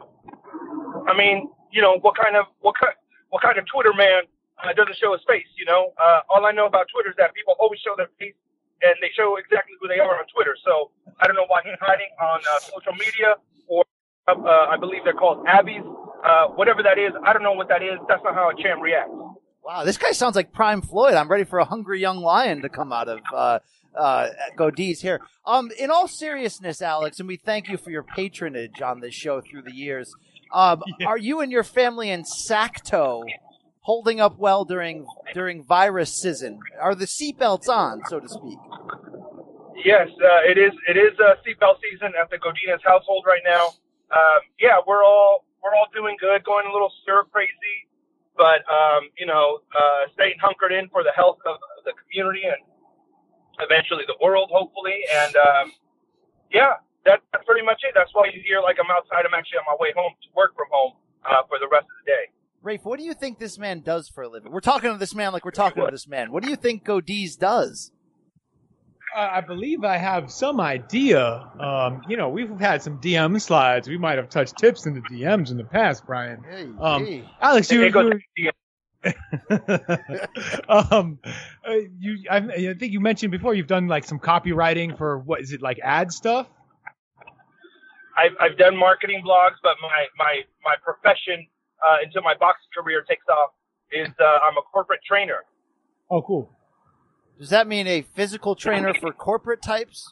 I mean, you know, what kind of what kind what kind of Twitter man uh, doesn't show his face? You know, uh, all I know about Twitter is that people always show their face and they show exactly who they are on Twitter. So I don't know why he's hiding on uh, social media. Or uh, I believe they're called Abbeys, uh, whatever that is. I don't know what that is. That's not how a champ reacts. Wow, this guy sounds like Prime Floyd. I'm ready for a hungry young lion to come out of uh, uh, Godey's here. Um, in all seriousness, Alex, and we thank you for your patronage on this show through the years. Um, yeah. Are you and your family in Sacto holding up well during during virus season? Are the seatbelts on, so to speak? Yes, uh, it is. It is uh, seatbelt season at the Godinez household right now. Um, yeah, we're all we're all doing good, going a little stir crazy. But, um, you know, uh, staying hunkered in for the health of the community and eventually the world, hopefully. And, um, yeah, that, that's pretty much it. That's why you hear, like, I'm outside. I'm actually on my way home to work from home uh, for the rest of the day. Rafe, what do you think this man does for a living? We're talking to this man like we're talking to this man. What do you think Godey's does? Uh, I believe I have some idea. Um, you know, we've had some D M slides. We might have touched tips in the D Ms in the past, Brian. Hey, um, hey. Alex, you, you um, uh, you, I, I think you mentioned before you've done like some copywriting for what is it like ad stuff? I've, I've done marketing blogs, but my my my profession uh, until my boxing career takes off is uh, I'm a corporate trainer. Oh, cool. Does that mean a physical trainer for corporate types?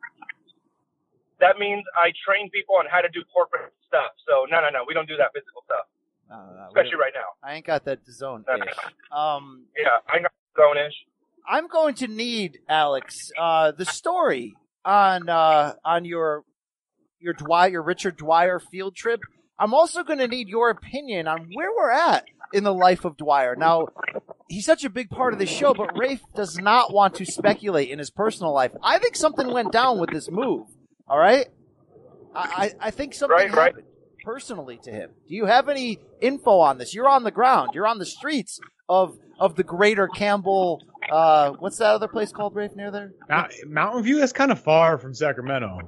That means I train people on how to do corporate stuff. So, no, no, no. We don't do that physical stuff. No, no, no. Especially right now. I ain't got that zone. No, no, no. Um, yeah, I got zone-ish. I'm going to need, Alex, uh, the story on uh, on your your Dwyer, your Richard Dwyer field trip. I'm also going to need your opinion on where we're at in the life of Dwyer. Now, he's such a big part of this show, but Rafe does not want to speculate in his personal life. I think something went down with this move. All right? I, I, I think something right, happened right. personally to him. Do you have any info on this? You're on the ground. You're on the streets of of the greater Campbell. Uh, what's that other place called, Rafe, near there? Mount, Mountain View? That's kind of far from Sacramento.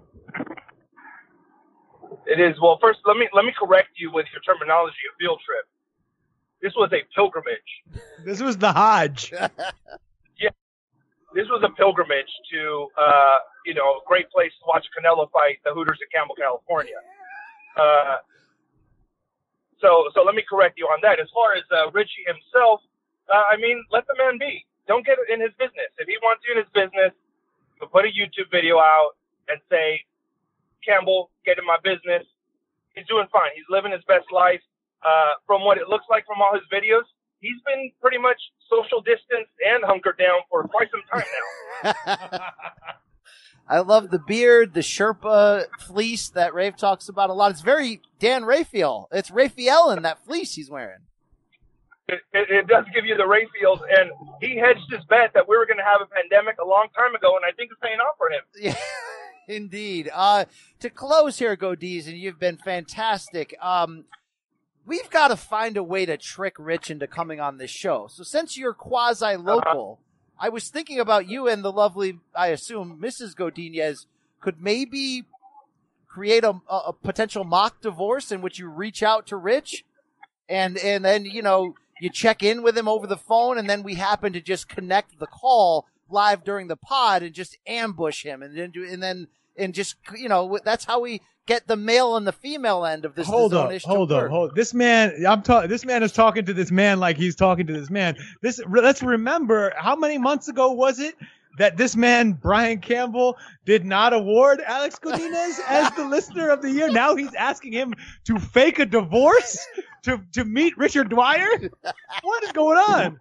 It is. Well, first, let me let me correct you with your terminology of field trip. This was a pilgrimage. This was the Hajj. Yeah, this was a pilgrimage to, uh, you know, a great place to watch Canelo fight the Hooters in Campbell, California. Uh, so, so let me correct you on that. As far as uh, Richie himself, uh, I mean, let the man be. Don't get in his business. If he wants you in his business, he'll put a YouTube video out and say, Campbell, get in my business. He's doing fine. He's living his best life. Uh, from what it looks like from all his videos, he's been pretty much social distanced and hunkered down for quite some time now. I love the beard, the Sherpa fleece that Rafe talks about a lot. It's very Dan Raphael. It's Raphael in that fleece he's wearing. It, it, it does give you the Raphaels, and he hedged his bet that we were going to have a pandemic a long time ago, and I think it's paying off for him. Yeah. Indeed. Uh, to close here, Godey's, and you've been fantastic. Um, we've got to find a way to trick Rich into coming on this show. So since you're quasi-local, uh-huh. I was thinking about you and the lovely, I assume, Missus Godinez could maybe create a, a potential mock divorce in which you reach out to Rich and, and then, you know, you check in with him over the phone, and then we happen to just connect the call live during the pod and just ambush him and then do, and then, and just, you know, that's how we get the male and the female end of this. Hold up, hold up, hold. This man, I'm talking. This man is talking to this man like he's talking to this man. This, let's remember, how many months ago was it that this man Brian Campbell did not award Alex Godinez as the listener of the year? Now he's asking him to fake a divorce to to meet Richard Dwyer. What is going on?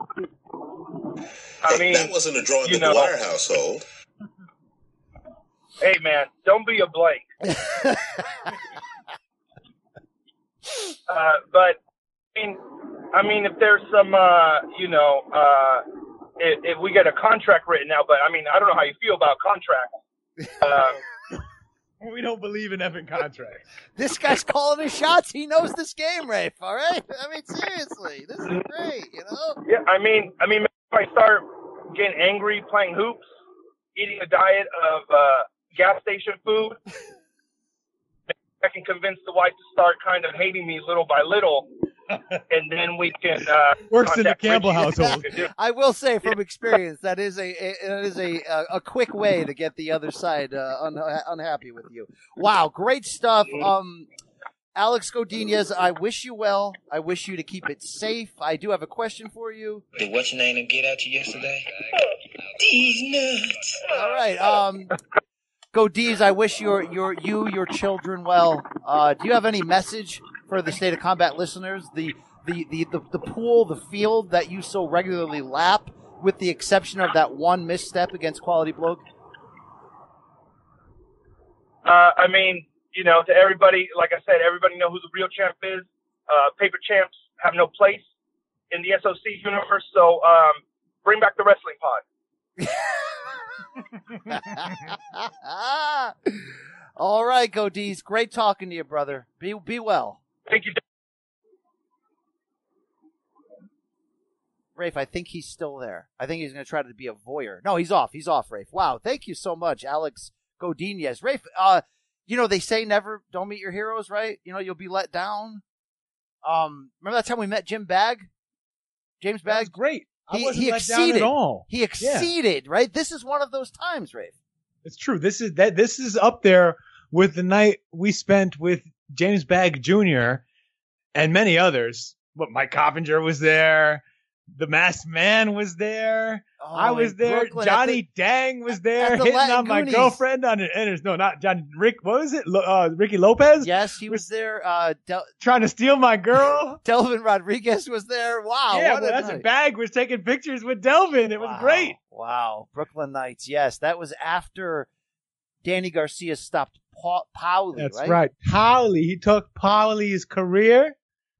I mean, that wasn't a draw in the know, Dwyer household. Hey, man, don't be a blank. uh, but I mean, I mean, if there's some, uh, you know, uh, if, if we get a contract written out, but I mean, I don't know how you feel about contracts. Uh, we don't believe in effing contracts. This guy's calling his shots. He knows this game, Rafe. All right. I mean, seriously, this is great. You know. Yeah, I mean, I mean, if I start getting angry playing hoops, eating a diet of uh, gas station food, I can convince the wife to start kind of hating me little by little, and then we can uh, works in the Campbell household. I will say from experience that is a, a it is a a quick way to get the other side uh, un, unhappy with you. Wow, great stuff. Um, Alex Godinez, I wish you well. I wish you to keep it safe. I do have a question for you. Did what's your name get at you yesterday? These nuts. All right. Um, Godiz, I wish your your you your children well. Uh, do you have any message for the State of Combat listeners? The the, the, the the pool, the field that you so regularly lap, with the exception of that one misstep against Quality Bloke? Uh, I mean, you know, to everybody, like I said, everybody know who the real champ is. Uh, paper champs have no place in the S O C universe, so um, bring back the wrestling pod. All right, Godiz. Great talking to you, brother. Be be well. Thank you. Rafe, I think he's still there. I think he's going to try to be a voyeur. No, he's off. He's off, Rafe. Wow, thank you so much, Alex Godinez. Rafe, uh, you know, they say never, don't meet your heroes, right? You know, you'll be let down. Um, remember that time we met Jim Bagg? James Bagg? That was great. I He, wasn't he let exceeded. down at all. He exceeded, yeah. Right? This is one of those times, Rafe. It's true. This is that. This is up there with the night we spent with James Bagg Junior and many others. But Mike Coppinger was there. The Masked Man was there. Oh, I was there. Brooklyn, Johnny the, Dang was there, the hitting Latin on my Goonies. girlfriend on the No, not John. Rick. What was it? Uh, Ricky Lopez. Yes, he was there. Uh, Del- trying to steal my girl. Delvin Rodriguez was there. Wow. Yeah, what well, a that's night. a Bagg was taking pictures with Delvin. It was Wow. great. Wow. Brooklyn Knights. Yes, that was after Danny Garcia stopped pa- Pauli, That's right? right. Pauli. He took Pauli's career.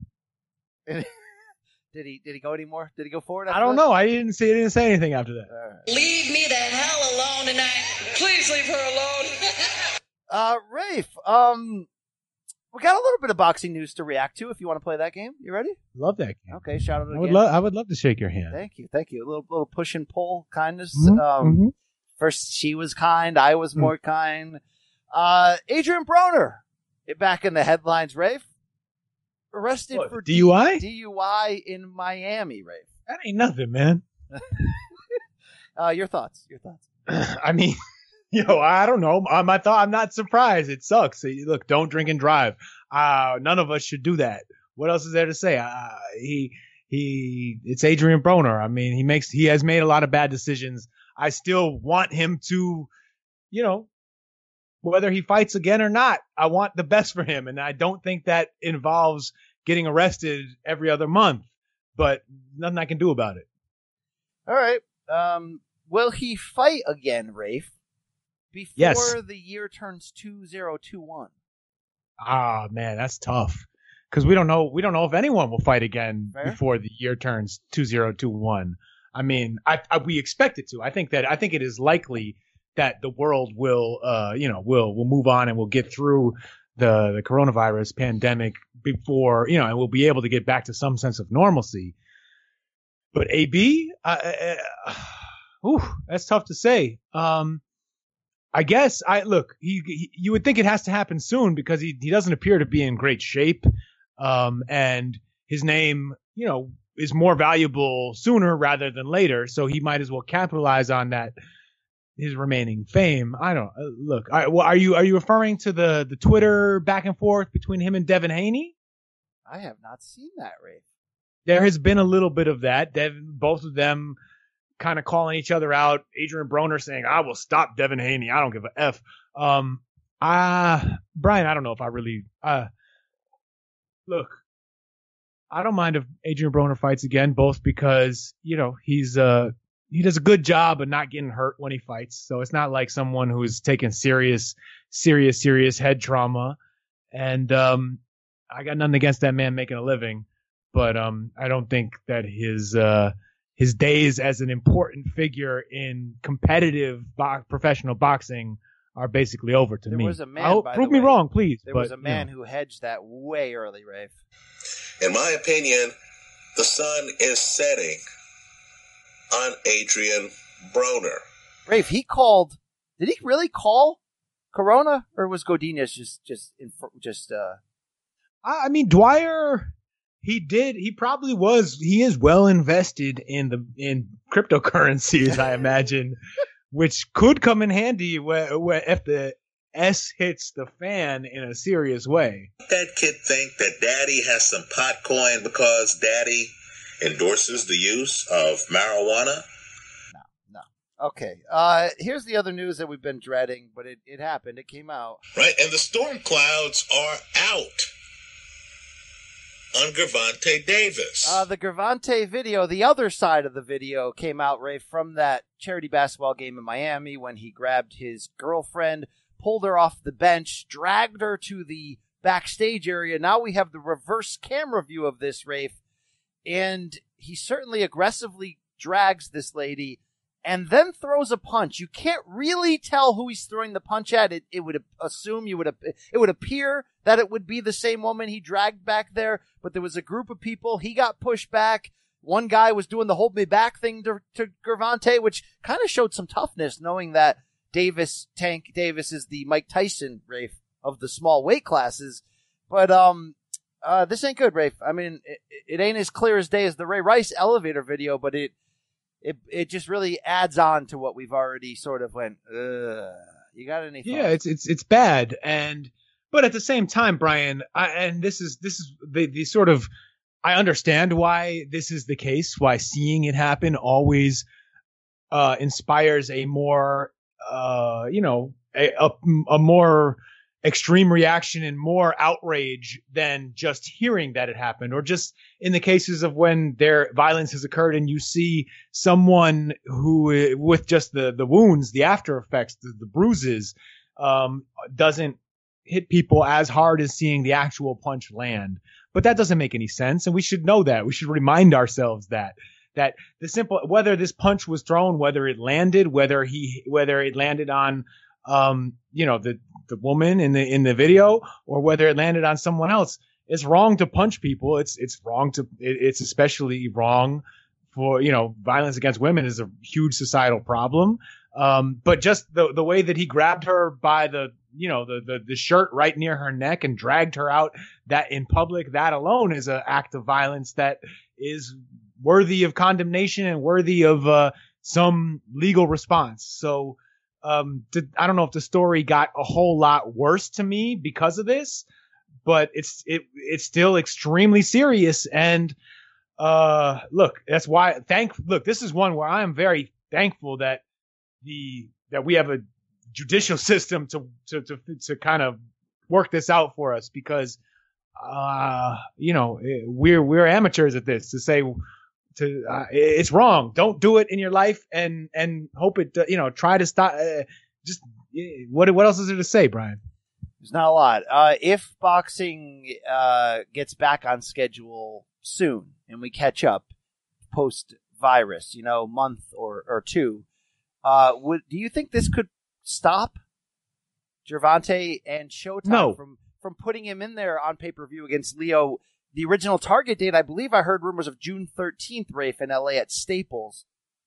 Did he? Did he go anymore? Did he go forward? I don't that? know. I didn't see. I didn't say anything after that. Right. Leave me the hell alone tonight. Please leave her alone. Uh, Rafe, um, we got a little bit of boxing news to react to. If you want to play that game, you ready? Love that game. Okay, shout out I again. would love. I would love to shake your hand. Thank you, thank you. A little, little push and pull kindness. Mhm, Um, mhm. First she was kind, I was Mm. more kind. Uh, Adrian Broner, back in the headlines. Rafe, arrested What, for D U I? D U I in Miami. Rafe, That ain't nothing, man. uh, your thoughts? Your thoughts? I mean, yo, I don't know. Um, I thought I'm not surprised. It sucks. Look, don't drink and drive. Uh, none of us should do that. What else is there to say? Uh, he, he, it's Adrian Broner. I mean, he makes, he has made a lot of bad decisions. I still want him to, you know, whether he fights again or not, I want the best for him. And I don't think that involves getting arrested every other month, but nothing I can do about it. All right. Um, will he fight again, Rafe, before Yes. the year turns two zero two one? Ah, man, that's tough. Because we don't know, we don't know if anyone will fight again Fair. before the year turns two zero two one. I mean, I, I we expect it to. I think that I think it is likely that the world will, uh, you know, will will move on and we'll get through the the coronavirus pandemic before, you know, and we'll be able to get back to some sense of normalcy. But A B, uh, uh, ooh, that's tough to say. Um, I guess I look. He, he, you would think it has to happen soon because he he doesn't appear to be in great shape, um, and his name, you know, is more valuable sooner rather than later. So he might as well capitalize on that, his remaining fame. I don't uh, look. I, well, are you are you referring to the the Twitter back and forth between him and Devin Haney? I have not seen that, Rafe. There has been a little bit of that. Devin, both of them kind of calling each other out. Adrian Broner saying, I will stop Devin Haney. I don't give a F. Um, uh, Brian, I don't know if I really, uh, look, I don't mind if Adrian Broner fights again, both because, you know, he's, uh, he does a good job of not getting hurt when he fights. So it's not like someone who's taking serious, serious, serious head trauma. And, um, I got nothing against that man making a living, but, um, I don't think that his, uh, his days as an important figure in competitive bo- professional boxing are basically over to There me. was a man, I hope, by prove the me way. wrong, please. There but, was a man you know. who hedged that way early, Rafe. In my opinion, the sun is setting on Adrian Broner. Rafe, he called. Did he really call Corona, or was Godinez just just inf- just? uh I I mean, Dwyer, he did. He probably was. He is well invested in the in cryptocurrencies, I imagine, which could come in handy where, where if the S hits the fan in a serious way. That kid think that daddy has some pot coin because daddy endorses the use of marijuana? Okay, uh, here's the other news that we've been dreading, but it, it happened. It came out. Right, and the storm clouds are out on Gervonta Davis. Uh, the Gervonta video, the other side of the video came out, Ray, from that charity basketball game in Miami when he grabbed his girlfriend, pulled her off the bench, dragged her to the backstage area. Now we have the reverse camera view of this, Rafe, and he certainly aggressively drags this lady and then throws a punch. You can't really tell who he's throwing the punch at. It, it would assume you would, it would appear that it would be the same woman he dragged back there, but there was a group of people. He got pushed back. One guy was doing the hold me back thing to, to Gervonta, which kind of showed some toughness, knowing that Davis, Tank Davis, is the Mike Tyson, Rafe, of the small weight classes. But, um, uh, this ain't good, Rafe. I mean, it, it ain't as clear as day as the Ray Rice elevator video, but it, It it just really adds on to what we've already sort of went, ugh. You got any thoughts? Yeah, it's it's it's bad, and but at the same time, Brian, I, and this is this is the the sort of I understand why this is the case, why seeing it happen always uh, inspires a more uh, you know a, a a more extreme reaction and more outrage than just hearing that it happened, or just in the cases of when their violence has occurred and you see someone who, with just the, the wounds, the after effects, the, the bruises, um, doesn't hit people as hard as seeing the actual punch land. But that doesn't make any sense. And we should know that. We should remind ourselves that, that the simple, whether this punch was thrown, whether it landed, whether he, whether it landed on, um, you know, the, the woman in the, in the video, or whether it landed on someone else. It's wrong to punch people. It's, it's wrong to, it, it's especially wrong for, you know, violence against women is a huge societal problem. Um, but just the, the way that he grabbed her by the, you know, the, the, the shirt right near her neck and dragged her out, that in public, that alone is an act of violence that is worthy of condemnation and worthy of, uh, some legal response. So, Um, did, I don't know if the story got a whole lot worse to me because of this, but it's, it, it's still extremely serious. And, uh, look, that's why thank, look, this is one where I am very thankful that the, that we have a judicial system to, to, to, to kind of work this out for us, because, uh, you know, we're, we're amateurs at this to say, To uh, it's wrong. Don't do it in your life, and and hope it. Uh, you know, try to stop. Uh, just what what else is there to say, Brian? There's not a lot. Uh, if boxing uh, gets back on schedule soon, and we catch up post virus, you know, month or or two, uh, would do you think this could stop Gervonta and Showtime no. from from putting him in there on pay per view against Leo? The original target date, I believe I heard rumors of June thirteenth, Rafe, in L A at Staples.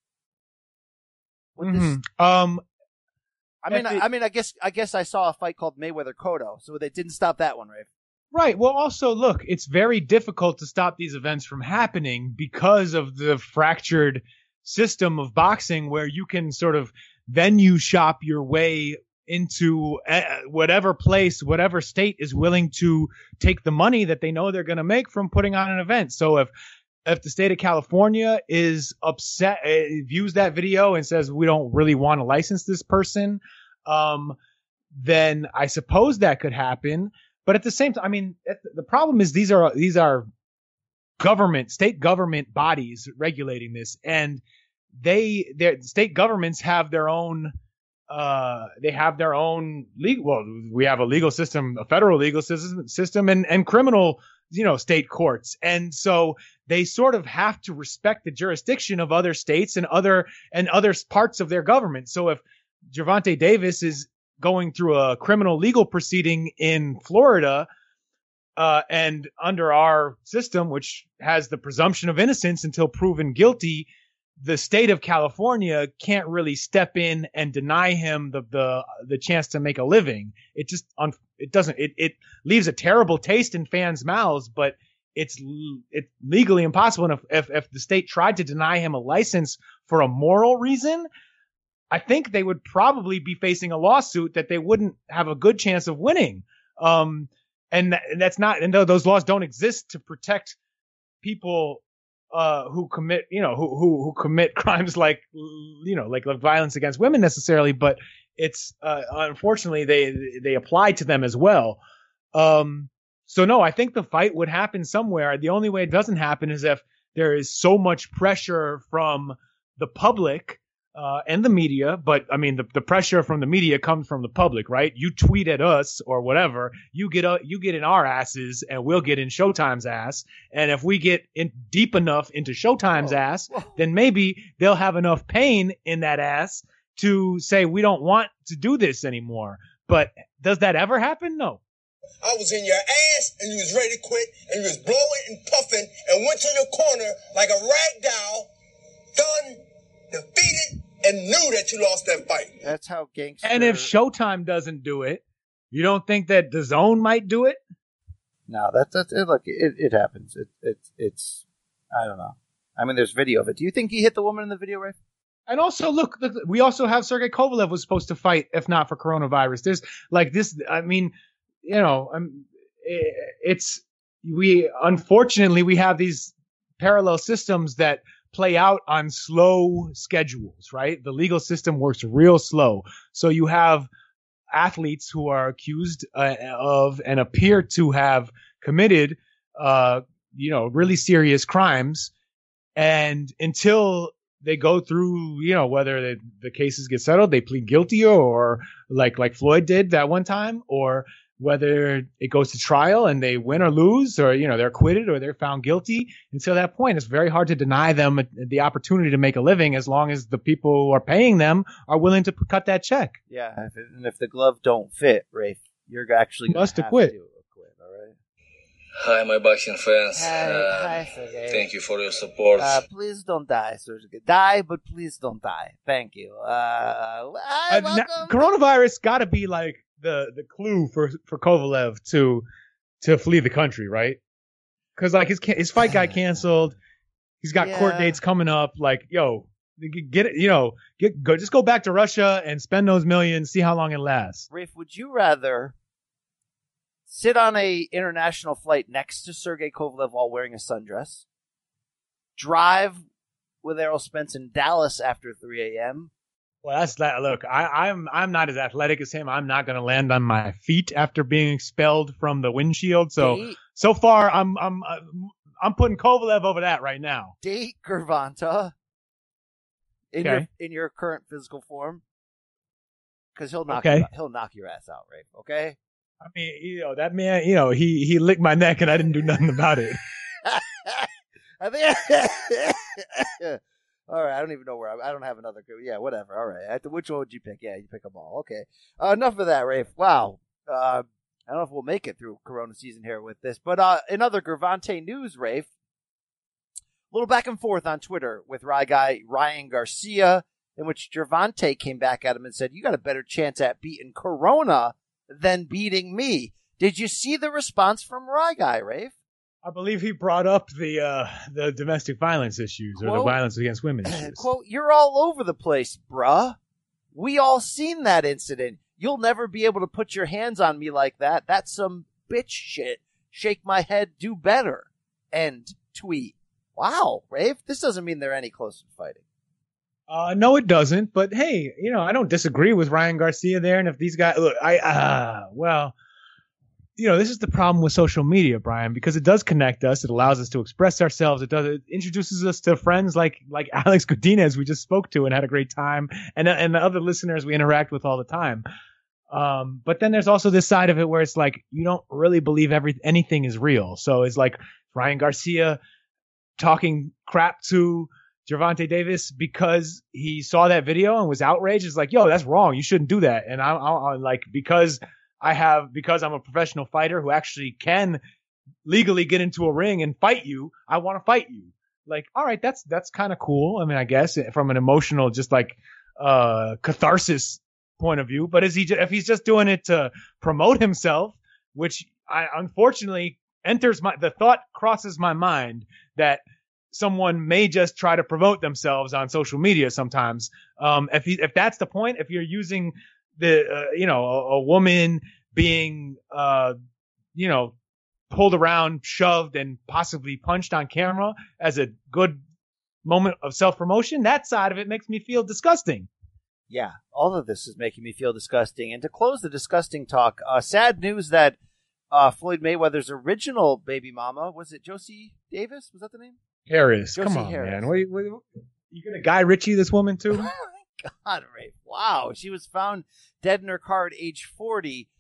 Mm-hmm. This, um, I mean, it, I, I mean, I guess, I guess I saw a fight called Mayweather Cotto, so they didn't stop that one, Rafe. Right. Well, also, look, it's very difficult to stop these events from happening because of the fractured system of boxing, where you can sort of venue shop your way into whatever place, whatever state is willing to take the money that they know they're going to make from putting on an event. So if, if the state of California is upset, views that video and says, we don't really want to license this person, um, then I suppose that could happen. But at the same time, I mean, the problem is these are, these are government, state government bodies regulating this, and they, their state governments have their own, Uh, they have their own legal, well, we have a legal system, a federal legal system, system and, and criminal, you know, state courts. And so they sort of have to respect the jurisdiction of other states and other, and other parts of their government. So if Gervonta Davis is going through a criminal legal proceeding in Florida, uh, and under our system, which has the presumption of innocence until proven guilty, the state of California can't really step in and deny him the, the, the chance to make a living. It just, un, it doesn't, it, it leaves a terrible taste in fans' mouths, but it's, it's legally impossible. And if, if, if the state tried to deny him a license for a moral reason, I think they would probably be facing a lawsuit that they wouldn't have a good chance of winning. Um, and, th- and that's not, and th- those laws don't exist to protect people uh, who commit, you know, who, who, who commit crimes like, you know, like, like violence against women necessarily, but it's, uh, unfortunately they, they apply to them as well. Um, so no, I think the fight would happen somewhere. The only way it doesn't happen is if there is so much pressure from the public, uh, and the media. But I mean, the, the pressure from the media comes from the public, right? You tweet at us or whatever, you get, uh, you get in our asses and we'll get in Showtime's ass. And if we get in deep enough into Showtime's whoa, ass, whoa. then maybe they'll have enough pain in that ass to say, we don't want to do this anymore. But does that ever happen? No. I was in your ass and you was ready to quit and you was blowing and puffing and went to your corner like a rag doll, done, defeated, and knew that you lost that fight. That's how gangster. And if Showtime doesn't do it, you don't think that DAZN might do it? No, that's, that's it, look, it, it happens. It, it, it's, I don't know. I mean, there's video of it. Do you think he hit the woman in the video, Ray? And also, look, look, we also have Sergey Kovalev was supposed to fight if not for coronavirus. There's like this, I mean, you know, um, it's, we, unfortunately, we have these parallel systems that play out on slow schedules, right? The legal system works real slow. So you have athletes who are accused uh, of and appear to have committed, uh, you know, really serious crimes. And until they go through, you know, whether they, the cases get settled, they plead guilty or like, like Floyd did that one time, or whether it goes to trial and they win or lose, or, you know, they're acquitted or they're found guilty. Until that point, it's very hard to deny them the opportunity to make a living as long as the people who are paying them are willing to cut that check. Yeah. If it, and if the glove don't fit, Rafe, you're actually going must to have acquit. to acquit. All right. Hi, my boxing fans. Hi, uh, hi, Sergey. Thank you for your support. Uh, please don't die, Sergey. Die, but please don't die. Thank you. Uh, hi, Uh, welcome. na- coronavirus got to be like the the clue for for Kovalev to to flee the country, right? Because like his his fight got canceled. He's got Yeah. court dates coming up. Like, yo, get it, you know, get go just go back to Russia and spend those millions. See how long it lasts. Rafe, would you rather sit on a international flight next to Sergey Kovalev while wearing a sundress, drive with Errol Spence in Dallas after three a.m., Well, that's that. Look, I, I'm I'm not as athletic as him. I'm not going to land on my feet after being expelled from the windshield. So Date, so far, I'm I'm I'm putting Kovalev over that right now. date Gervonta in Okay. your in your current physical form, because he'll knock Okay. you, he'll knock your ass out, Rafe. Okay. I mean, you know, that man, you know, he he licked my neck and I didn't do nothing about it. I think. All right, I don't even know where I, I don't have another. Yeah, whatever. All right, I, which one would you pick? Yeah, you pick them all. Okay. Uh, enough of that, Rafe. Wow. Uh, I don't know if we'll make it through Corona season here with this, but uh, in other Gervonta news, Rafe, a little back and forth on Twitter with Rye guy Ryan Garcia, in which Gervonta came back at him and said, "You got a better chance at beating Corona than beating me." Did you see the response from Rye guy, Rafe? I believe he brought up the uh, the domestic violence issues or the Quote- violence against women issues. Quote, "You're all over the place, bruh. We all seen that incident. You'll never be able to put your hands on me like that. That's some bitch shit. Shake my head, do better." End tweet. Wow, Rafe, this doesn't mean they're any closer to fighting. Uh, no, it doesn't. But hey, you know, I don't disagree with Ryan Garcia there. And if these guys, look, I, uh, well, you know, this is the problem with social media, Brian, because it does connect us. It allows us to express ourselves. It does, it introduces us to friends like, like Alex Godinez, we just spoke to and had a great time, and, and the other listeners we interact with all the time. Um, but then there's also this side of it where it's like, you don't really believe every, anything is real. So it's like Ryan Garcia talking crap to Gervonta Davis because he saw that video and was outraged. It's like, yo, that's wrong. You shouldn't do that. And I, I, I'm like, because I have, because I'm a professional fighter who actually can legally get into a ring and fight you, I want to fight you. Like, all right, that's, that's kind of cool. I mean, I guess from an emotional, just like, uh, catharsis point of view, but is he, if he's just doing it to promote himself, which I unfortunately enters my, the thought crosses my mind that someone may just try to promote themselves on social media sometimes. Um, if you, if that's the point, if you're using the, uh, you know, a, a woman being, uh, you know, pulled around, shoved, and possibly punched on camera as a good moment of self-promotion, that side of it makes me feel disgusting. Yeah, all of this is making me feel disgusting. And to close the disgusting talk, uh, sad news that uh, Floyd Mayweather's original baby mama, was it Josie Davis? Was that the name? Harris. Josie Come on, Harris. man. Wait, wait, you gonna Guy Ritchie this woman too? Oh my God, Ray. Wow. She was found dead in her car at age forty.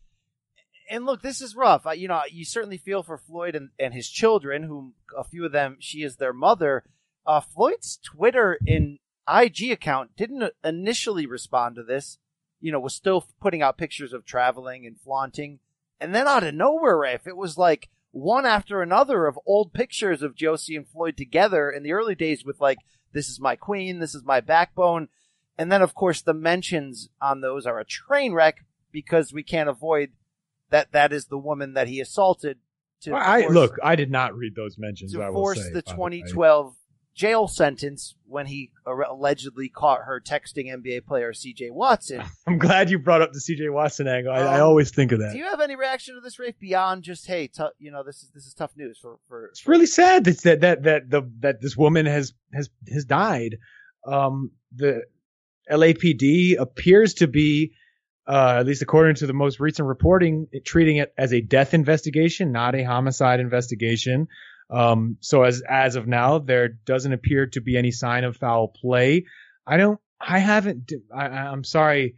And look, this is rough. I, you know, you certainly feel for Floyd and, and his children, whom a few of them, she is their mother. Uh, Floyd's Twitter and I G account didn't initially respond to this, you know, was still putting out pictures of traveling and flaunting. And then out of nowhere, Rafe, it was like one after another of old pictures of Josie and Floyd together in the early days with like, this is my queen, this is my backbone. And then, of course, the mentions on those are a train wreck because we can't avoid that that is the woman that he assaulted. To Well, I force- look, I did not read those mentions. to I will force say, the by twenty way. twelve jail sentence when he ar- allegedly caught her texting N B A player C J Watson. I'm glad you brought up the C J Watson angle. I, I Um, always think of that. Do you have any reaction to this, Rafe, beyond just hey, t- you know, this is this is tough news for for? It's really sad that that that that the that this woman has has has died. Um, the L A P D appears to be, uh, at least according to the most recent reporting, it, treating it as a death investigation, not a homicide investigation. Um, so as as of now, there doesn't appear to be any sign of foul play. I don't. I haven't. I, I'm sorry.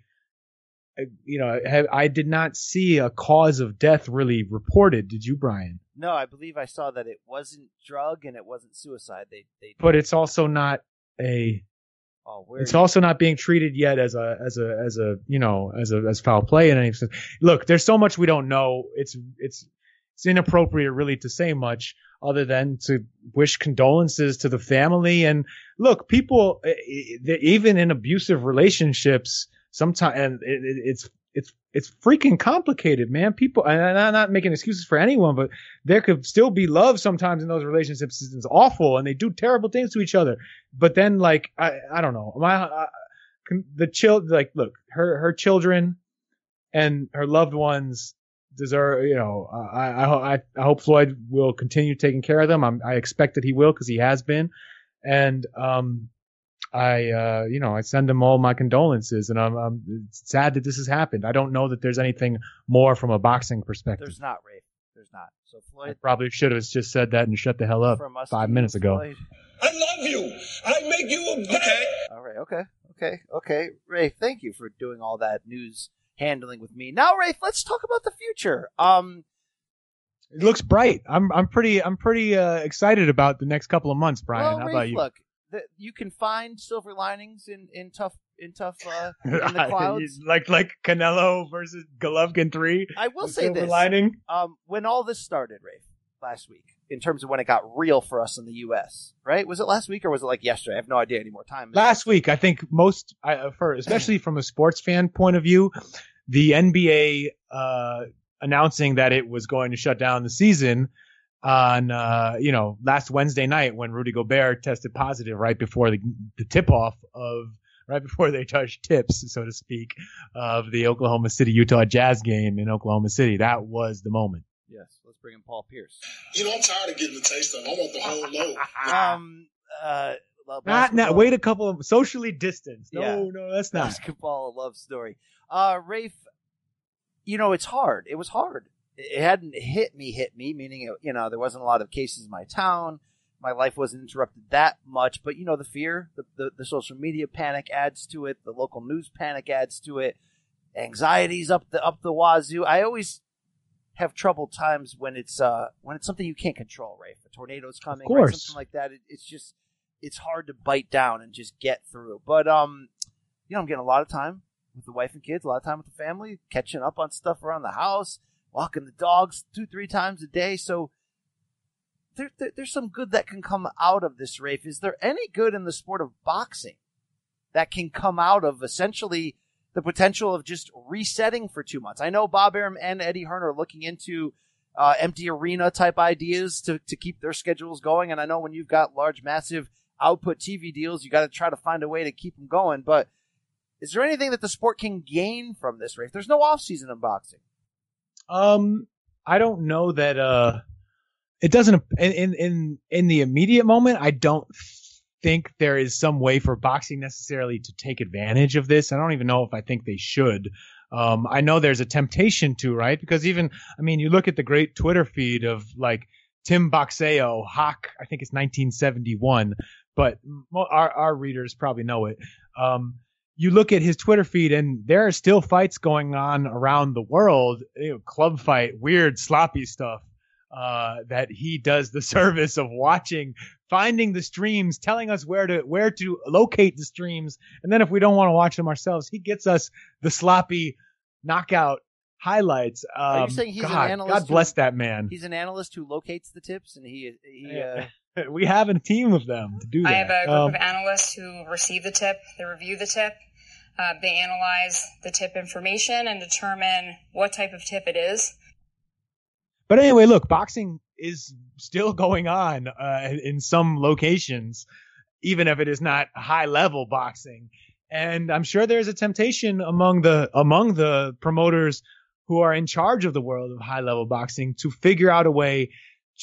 I, you know, I, I did not see a cause of death really reported. Did you, Brian? No, I believe I saw that it wasn't drug and it wasn't suicide. They they. But it's also not a. Oh, where It's also not being treated yet as a as a as a you know as a as foul play in any sense. Look, there's so much we don't know. It's it's it's inappropriate really to say much other than to wish condolences to the family. And look, people eh, eh, even in abusive relationships sometimes, and it, it, it's it's it's freaking complicated, man. People, and I'm not making excuses for anyone, but there could still be love sometimes in those relationships. It's awful, and they do terrible things to each other. But then, like, I I don't know, my uh, the child, like, look, her her children and her loved ones deserve, you know, I I I hope Floyd will continue taking care of them. I'm, I expect that he will because he has been, and um. I, uh, you know, I send them all my condolences, and I'm, I'm it's sad that this has happened. I don't know that there's anything more from a boxing perspective. There's not, Rafe. There's not. So I Floyd, probably should have just said that and shut the hell up from us five to minutes you, ago. Floyd. I love you. I make you a better. All right. Okay. Okay. Okay. Rafe, thank you for doing all that news handling with me. Now, Rafe, let's talk about the future. Um, It looks bright. I'm, I'm pretty, I'm pretty uh, excited about the next couple of months, Brian. well, How Rafe, about you? look, the, you can find silver linings in, in tough in tough uh, in the clouds. like like Canelo versus Golovkin three. I will The say silver this: lining. um, when all this started, Rafe, last week, in terms of when it got real for us in the U S, right? Was it last week or was it like yesterday? I have no idea anymore. Time. Last week, I think most, I, for especially from a sports fan point of view, the N B A uh, announcing that it was going to shut down the season on, uh, you know, last Wednesday night when Rudy Gobert tested positive right before the, the tip-off of, right before they touched tips, so to speak, of the Oklahoma City Utah Jazz game in Oklahoma City. That was the moment. Yes, let's bring in Paul Pierce. You know, I'm tired of getting the taste of it. I want the whole load. Um, uh, well, Not, not, basketball- wait a couple of, socially distanced. No, Yeah. no, that's not. Basketball, a love story. Uh, Rafe, you know, it's hard. It was hard. It hadn't hit me, hit me, meaning, it, you know, there wasn't a lot of cases in my town. My life wasn't interrupted that much, but, you know, the fear, the, the, the social media panic adds to it. The local news panic adds to it. Anxiety's up the, up the wazoo. I always have trouble times when it's, uh, when it's something you can't control, Rafe. A tornado's coming, Of right? course. Something like that. It, it's just, it's hard to bite down and just get through. But, um, you know, I'm getting a lot of time with the wife and kids, a lot of time with the family, catching up on stuff around the house, walking the dogs two, three times a day. So there, there, there's some good that can come out of this, Rafe. Is there any good in the sport of boxing that can come out of essentially the potential of just resetting for two months? I know Bob Arum and Eddie Hearn are looking into uh, empty arena type ideas to, to keep their schedules going. And I know when you've got large, massive output T V deals, you got to try to find a way to keep them going. But is there anything that the sport can gain from this race? There's no off season in boxing. Um, I don't know that, uh, it doesn't, in, in, in, in the immediate moment, I don't think there is some way for boxing necessarily to take advantage of this. I don't even know if I think they should. Um, I know there's a temptation to, right? Because even, I mean, you look at the great Twitter feed of like Tim Boxeo, Hawk, I think it's nineteen seventy-one, but our, our readers probably know it. Um, you look at his Twitter feed and there are still fights going on around the world, you know, club fight, weird, sloppy stuff, uh, that he does the service of watching, finding the streams, telling us where to, where to locate the streams. And then if we don't want to watch them ourselves, he gets us the sloppy knockout highlights. Um, Are you saying he's God, an analyst? God bless who, that man. He's an analyst who locates the tips and he, he, uh, we have a team of them to do that. I have a group um, of analysts who receive the tip, they review the tip, uh, they analyze the tip information and determine what type of tip it is. But anyway, look, boxing is still going on uh, in some locations, even if it is not high level boxing. And I'm sure there's a temptation among the among the promoters who are in charge of the world of high level boxing to figure out a way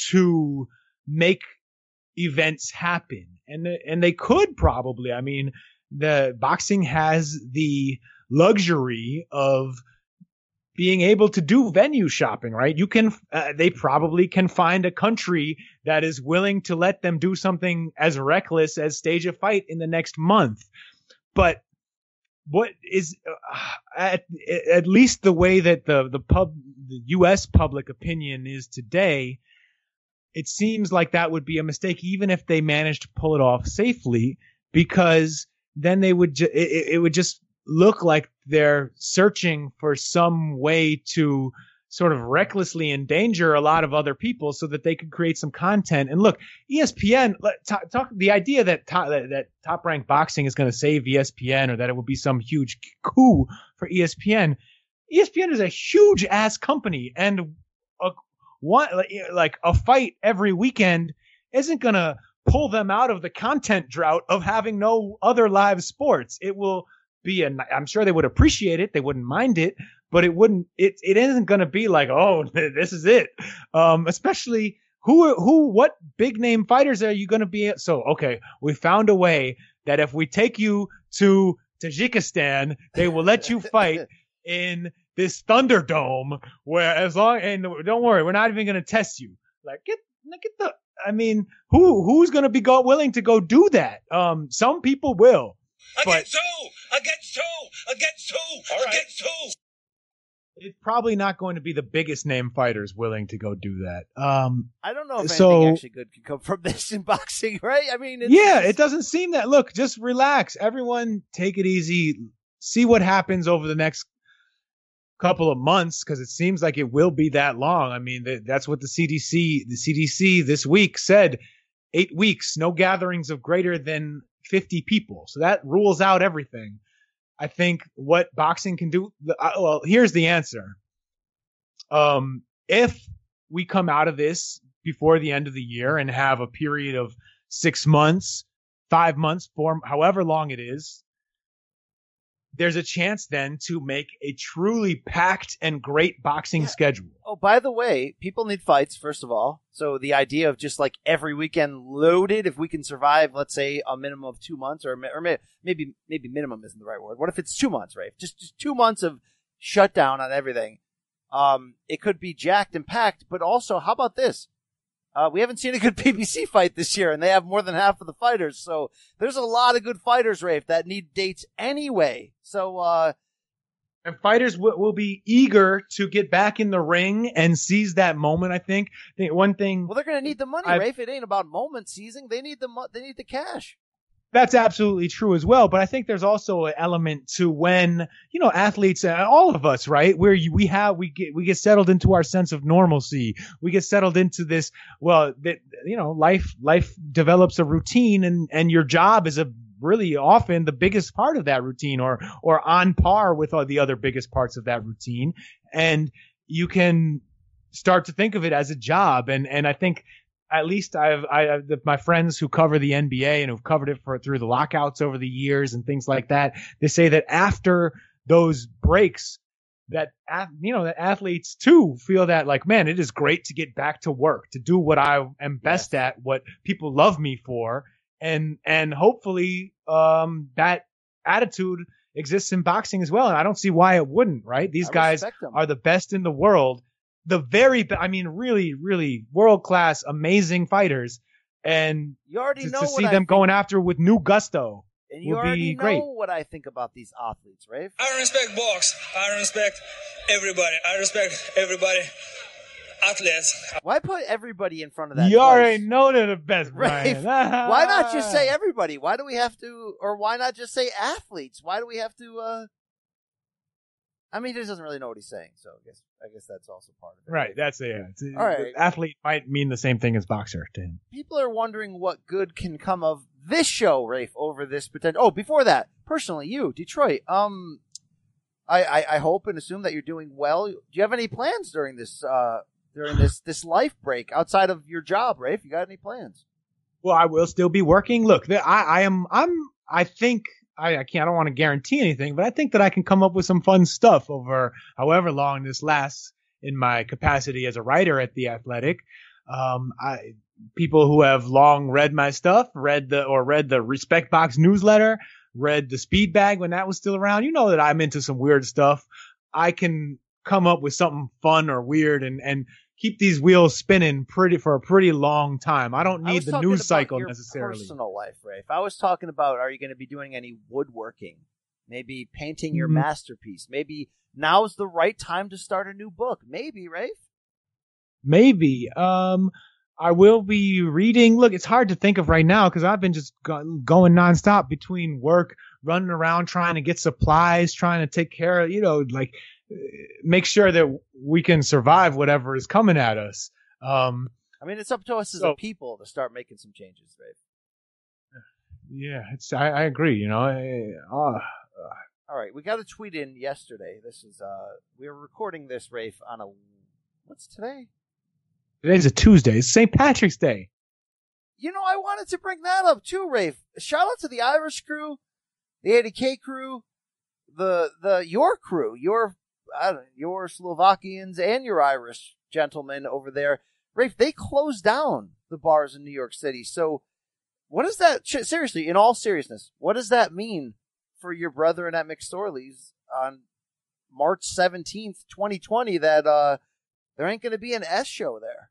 to make events happen. And and they could probably. I mean, the boxing has the luxury of being able to do venue shopping, right? You can, uh, they probably can find a country that is willing to let them do something as reckless as stage a fight in the next month. But what is, uh, at, at least the way that the, the pub, the U S public opinion is today, it seems like that would be a mistake, even if they managed to pull it off safely, because then they would, ju- it, it would just look like they're searching for some way to sort of recklessly endanger a lot of other people so that they could create some content. And look, E S P N, talk, talk the idea that top, that, that Top Rank Boxing is going to save E S P N or that it will be some huge coup for E S P N. E S P N is a huge ass company, and a, one, like a fight every weekend isn't going to pull them out of the content drought of having no other live sports. It will be a, I'm sure they would appreciate it. They wouldn't mind it, but it wouldn't, it, it isn't going to be like, oh, this is it. Um, especially who, who, what big name fighters are you going to be at? So, okay, we found a way that if we take you to Tajikistan, they will let you fight in this Thunderdome where as long, and don't worry, we're not even going to test you. Like, get, get the, I mean, who, who's going to be go, willing to go do that? Um, some people will. Against who? Against who? Against who? All right. Against who? It's probably not going to be the biggest name fighters willing to go do that. Um, I don't know if so, anything actually good can come from this in boxing, right? I mean, it's, yeah, it's, it doesn't seem that. Look, just relax. Everyone take it easy. See what happens over the next couple of months, because it seems like it will be that long. I mean, th- that's what the C D C, the C D C this week said, eight weeks, no gatherings of greater than fifty people. So that rules out everything. I think what boxing can do, uh, well, here's the answer. Um, if we come out of this before the end of the year and have a period of six months, five months, four, however long it is, there's a chance then to make a truly packed and great boxing yeah. schedule. Oh, by the way, people need fights, first of all. So the idea of just like every weekend loaded, if we can survive, let's say, a minimum of two months, or, or maybe maybe minimum isn't the right word. What if it's two months, right? Just, just two months of shutdown on everything. Um, it could be jacked and packed, but also, how about this? Uh, we haven't seen a good P B C fight this year, and they have more than half of the fighters. So there's a lot of good fighters, Rafe, that need dates anyway. So, uh, and fighters w- will be eager to get back in the ring and seize that moment. I think. I think one thing. Well, they're going to need the money, I've, Rafe. It ain't about moment seizing. They need the mo- they need the cash. That's absolutely true as well. But I think there's also an element to when, you know, athletes, uh, all of us, right, where you, we have, we get, we get settled into our sense of normalcy. We get settled into this, well, that, you know, life, life develops a routine, and, and your job is a really often the biggest part of that routine, or, or on par with all the other biggest parts of that routine. And you can start to think of it as a job. And, and I think at least I've, I, the, my friends who cover the N B A and who've covered it for through the lockouts over the years and things like that, they say that after those breaks, that, you know, that athletes too feel that like, man, it is great to get back to work, to do what I am best yes. at, what people love me for. And, and hopefully, um, that attitude exists in boxing as well. And I don't see why it wouldn't, right? These I guys are the best in the world. The very, be- I mean, really, really world-class, amazing fighters. And you already to, know to see what them I going after with new gusto and you would already be great. know what I think about these athletes, right? I respect box. I respect everybody. I respect everybody. Athletes. Why put everybody in front of that? You place? already know they're the best, Brian. Why not just say everybody? Why do we have to, or why not just say athletes? Why do we have to, uh, I mean, he just doesn't really know what he's saying, so I guess I guess that's also part of it. Right, that's it. Yeah. All right. Athlete might mean the same thing as boxer to him. People are wondering what good can come of this show, Rafe, over this potential. Oh, before that, personally, you, Detroit, um, I, I, I hope and assume that you're doing well. Do you have any plans during this uh during this this life break outside of your job, Rafe? You got any plans? Well, I will still be working. Look, I, I am. I'm. I think. I, I can't. I don't want to guarantee anything, but I think that I can come up with some fun stuff over however long this lasts in my capacity as a writer at The Athletic. Um, I people who have long read my stuff, read the or read the Respect Box newsletter, read the Speed Bag when that was still around. You know that I'm into some weird stuff. I can come up with something fun or weird and and keep these wheels spinning pretty for a pretty long time. I don't need I the news cycle your necessarily. Personal life, Rafe. I was talking about, are you going to be doing any woodworking? Maybe painting your Mm-hmm. masterpiece? Maybe now's the right time to start a new book? Maybe, Rafe? Maybe. Um, I will be reading. Look, it's hard to think of right now because I've been just go- going nonstop between work, running around trying to get supplies, trying to take care of, you know, like make sure that we can survive whatever is coming at us. Um, I mean, it's up to us as so, a people to start making some changes, Rafe. Yeah, it's. I, I agree. You know. I, uh, All right, we got a tweet in yesterday. This is uh, we were recording this, Rafe, on a what's today? Today's a Tuesday. It's Saint Patrick's Day. You know, I wanted to bring that up too, Rafe. Shout out to the Irish crew, the eighty K crew, the the your crew, your I don't know, your Slovakians and your Irish gentlemen over there. Rafe, they closed down the bars in New York City. So what does that, seriously, in all seriousness, what does that mean for your brethren at McSorley's on March seventeenth, twenty twenty, that uh, there ain't going to be an S show there?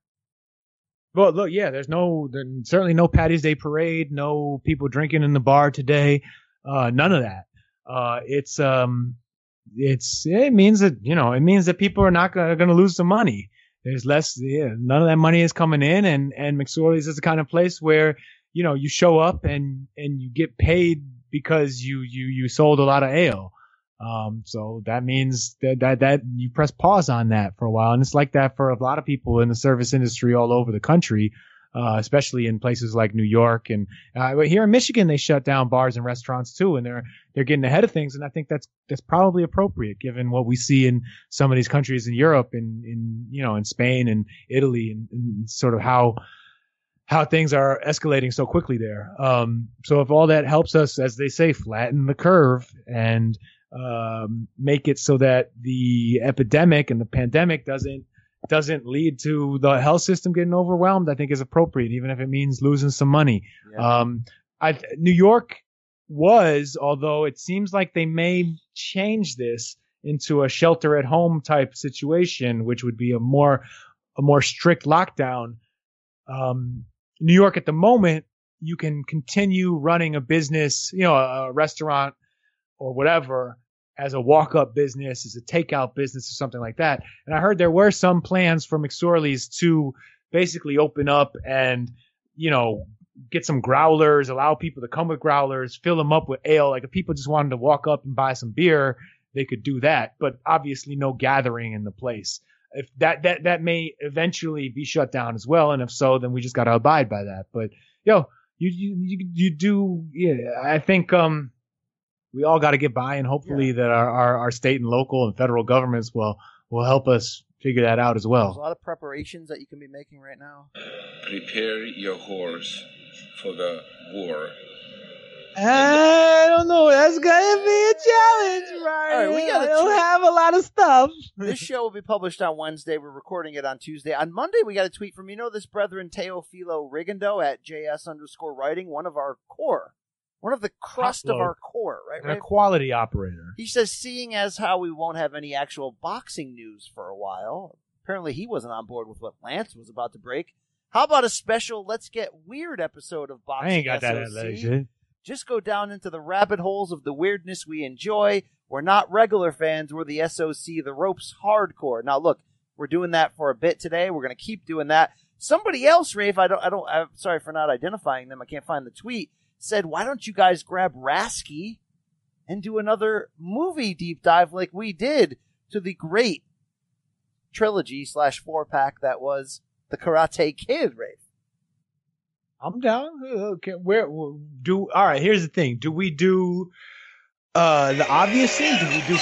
Well, look, yeah, there's no, there's certainly no Patty's Day parade, no people drinking in the bar today, uh, none of that. Uh, it's, um, it's, it means that, you know, it means that people are not going to lose some money. There's less, yeah, none of that money is coming in, and, and McSorley's is the kind of place where, you know, you show up and, and you get paid because you, you, you sold a lot of ale. Um, so that means that, that, that you press pause on that for a while. And it's like that for a lot of people in the service industry all over the country, uh, especially in places like New York. And, uh, but here in Michigan, they shut down bars and restaurants too, and they're, they're getting ahead of things. And I think that's, that's probably appropriate given what we see in some of these countries in Europe and in, you know, in Spain and Italy and, and sort of how, how things are escalating so quickly there. Um, so if all that helps us, as they say, flatten the curve and, um, make it so that the epidemic and the pandemic doesn't, doesn't lead to the health system getting overwhelmed, I think is appropriate, even if it means losing some money. Yeah. Um, I, New York was, although it seems like they may change this into a shelter at home type situation, which would be a more, a more strict lockdown. Um, New York at the moment, you can continue running a business, you know, a, a restaurant or whatever as a walk-up business, as a takeout business or something like that. And I heard there were some plans for McSorley's to basically open up and, you know, get some growlers, allow people to come with growlers, fill them up with ale. Like if people just wanted to walk up and buy some beer, they could do that. But obviously no gathering in the place. If that, that, that may eventually be shut down as well. And if so, then we just got to abide by that. But yo, you, you, you, you do, yeah, I think, um, we all got to get by, and hopefully yeah. that our, our, our state and local and federal governments will, will help us figure that out as There's a well. lot of preparations that you can be making right now. Prepare your horse for the war. I don't know. That's gonna be a challenge, right? All right, we gotta I don't tweet. have a lot of stuff. This show will be published on Wednesday. We're recording it on Tuesday. On Monday, we got a tweet from, you know, this brethren Teofilo Rigando at JS underscore writing, one of our core, one of the crust of Upload. our core, right? And a right? quality operator. He says, seeing as how we won't have any actual boxing news for a while, apparently he wasn't on board with what Lance was about to break. How about a special Let's Get Weird episode of Boxing I ain't got that S O C? elation. Just go down into the rabbit holes of the weirdness we enjoy. We're not regular fans. We're the S O C, the ropes hardcore. Now, look, we're doing that for a bit today. We're going to keep doing that. Somebody else, Rafe, I don't, I don't, I'm sorry for not identifying them. I can't find the tweet, said, why don't you guys grab Rasky and do another movie deep dive like we did to the great trilogy slash four pack that was the Karate Kid, Rafe? I'm down. Okay, where do? All right. Here's the thing. Do we do uh, the obvious thing? Do we do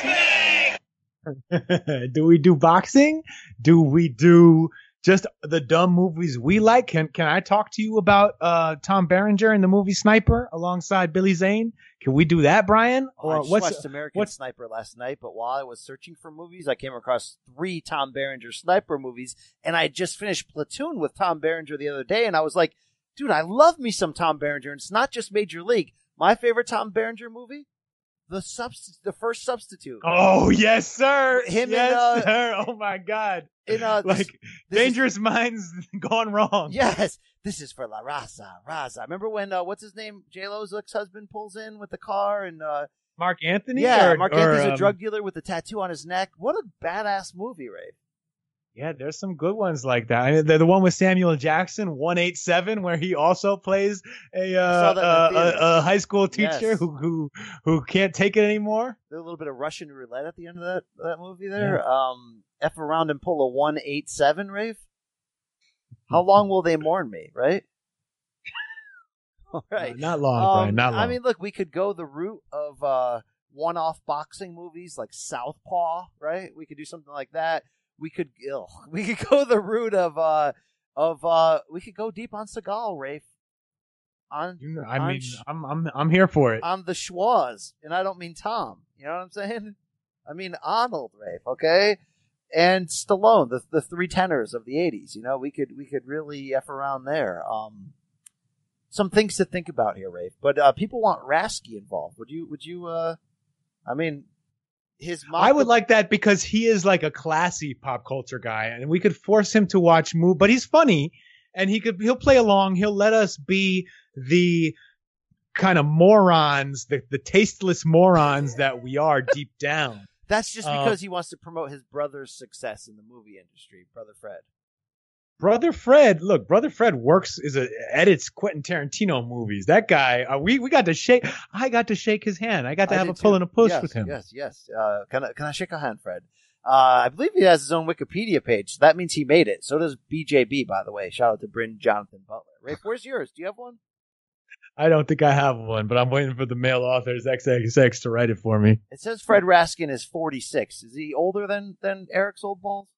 boxing? Do we do boxing? Do we do just the dumb movies we like? Can Can I talk to you about uh, Tom Berenger in the movie Sniper alongside Billy Zane? Can we do that, Brian? Oh, I Or just what's watched American what's Sniper last night, but while I was searching for movies, I came across three Tom Berenger Sniper movies, and I just finished Platoon with Tom Berenger the other day, and I was like, dude, I love me some Tom Berenger, and it's not just Major League. My favorite Tom Berenger movie? The subst- the first substitute. Oh yes, sir. Him yes, and, uh, sir. Oh my God. In, uh, like this- this Dangerous is- Minds gone wrong. Yes, this is for La Raza, Raza. Remember when, uh, what's his name, J-Lo's ex-husband pulls in with the car, and, uh, Mark Anthony? yeah, or, Mark or, Anthony's a um, drug dealer with a tattoo on his neck. What a badass movie, Ray. Yeah, there's some good ones like that. I mean, the, the one with Samuel Jackson, one eighty-seven, where he also plays a uh, saw that in the uh, theater. a, a high school teacher Yes. who who who can't take it anymore. There's a little bit of Russian roulette at the end of that that movie there. Um, F around and pull a one eight seven, Rafe. How long will they mourn me? Right. All right. Uh, not long, Um, Brian. Not long. I mean, look, we could go the route of uh, one-off boxing movies like Southpaw, right? We could do something like that. We could, ugh, we could go the route of uh, of uh, we could go deep on Seagal, Rafe. On, I on mean, Sh- I'm I'm I'm here for it. on the schwaz, and I don't mean Tom. You know what I'm saying? I mean Arnold, Rafe. Okay, and Stallone, the the three tenors of the eighties. You know, we could we could really f around there. Um, some things to think about here, Rafe. But uh, people want Rasky involved. Would you? Would you? Uh, I mean, his mom. I would like that because he is like a classy pop culture guy, and we could force him to watch move. But he's funny, and he could he'll play along. He'll let us be the kind of morons, the the tasteless morons that we are deep down. That's just Uh, because he wants to promote his brother's success in the movie industry, brother Fred. Brother Fred, look, Brother Fred works is a edits Quentin Tarantino movies. That guy, uh, we we got to shake. I got to shake his hand. I got to I have a did pull too. and a push yes, with him. Yes, yes. Uh, can I can I shake a hand, Fred? Uh, I believe he has his own Wikipedia page, so that means he made it. So does B J B, by the way. Shout out to Bryn Jonathan Butler. Rafe, where's yours? Do you have one? I don't think I have one, but I'm waiting for the male authors X X X to write it for me. It says Fred Raskin is forty-six. Is he older than than Eric's old balls?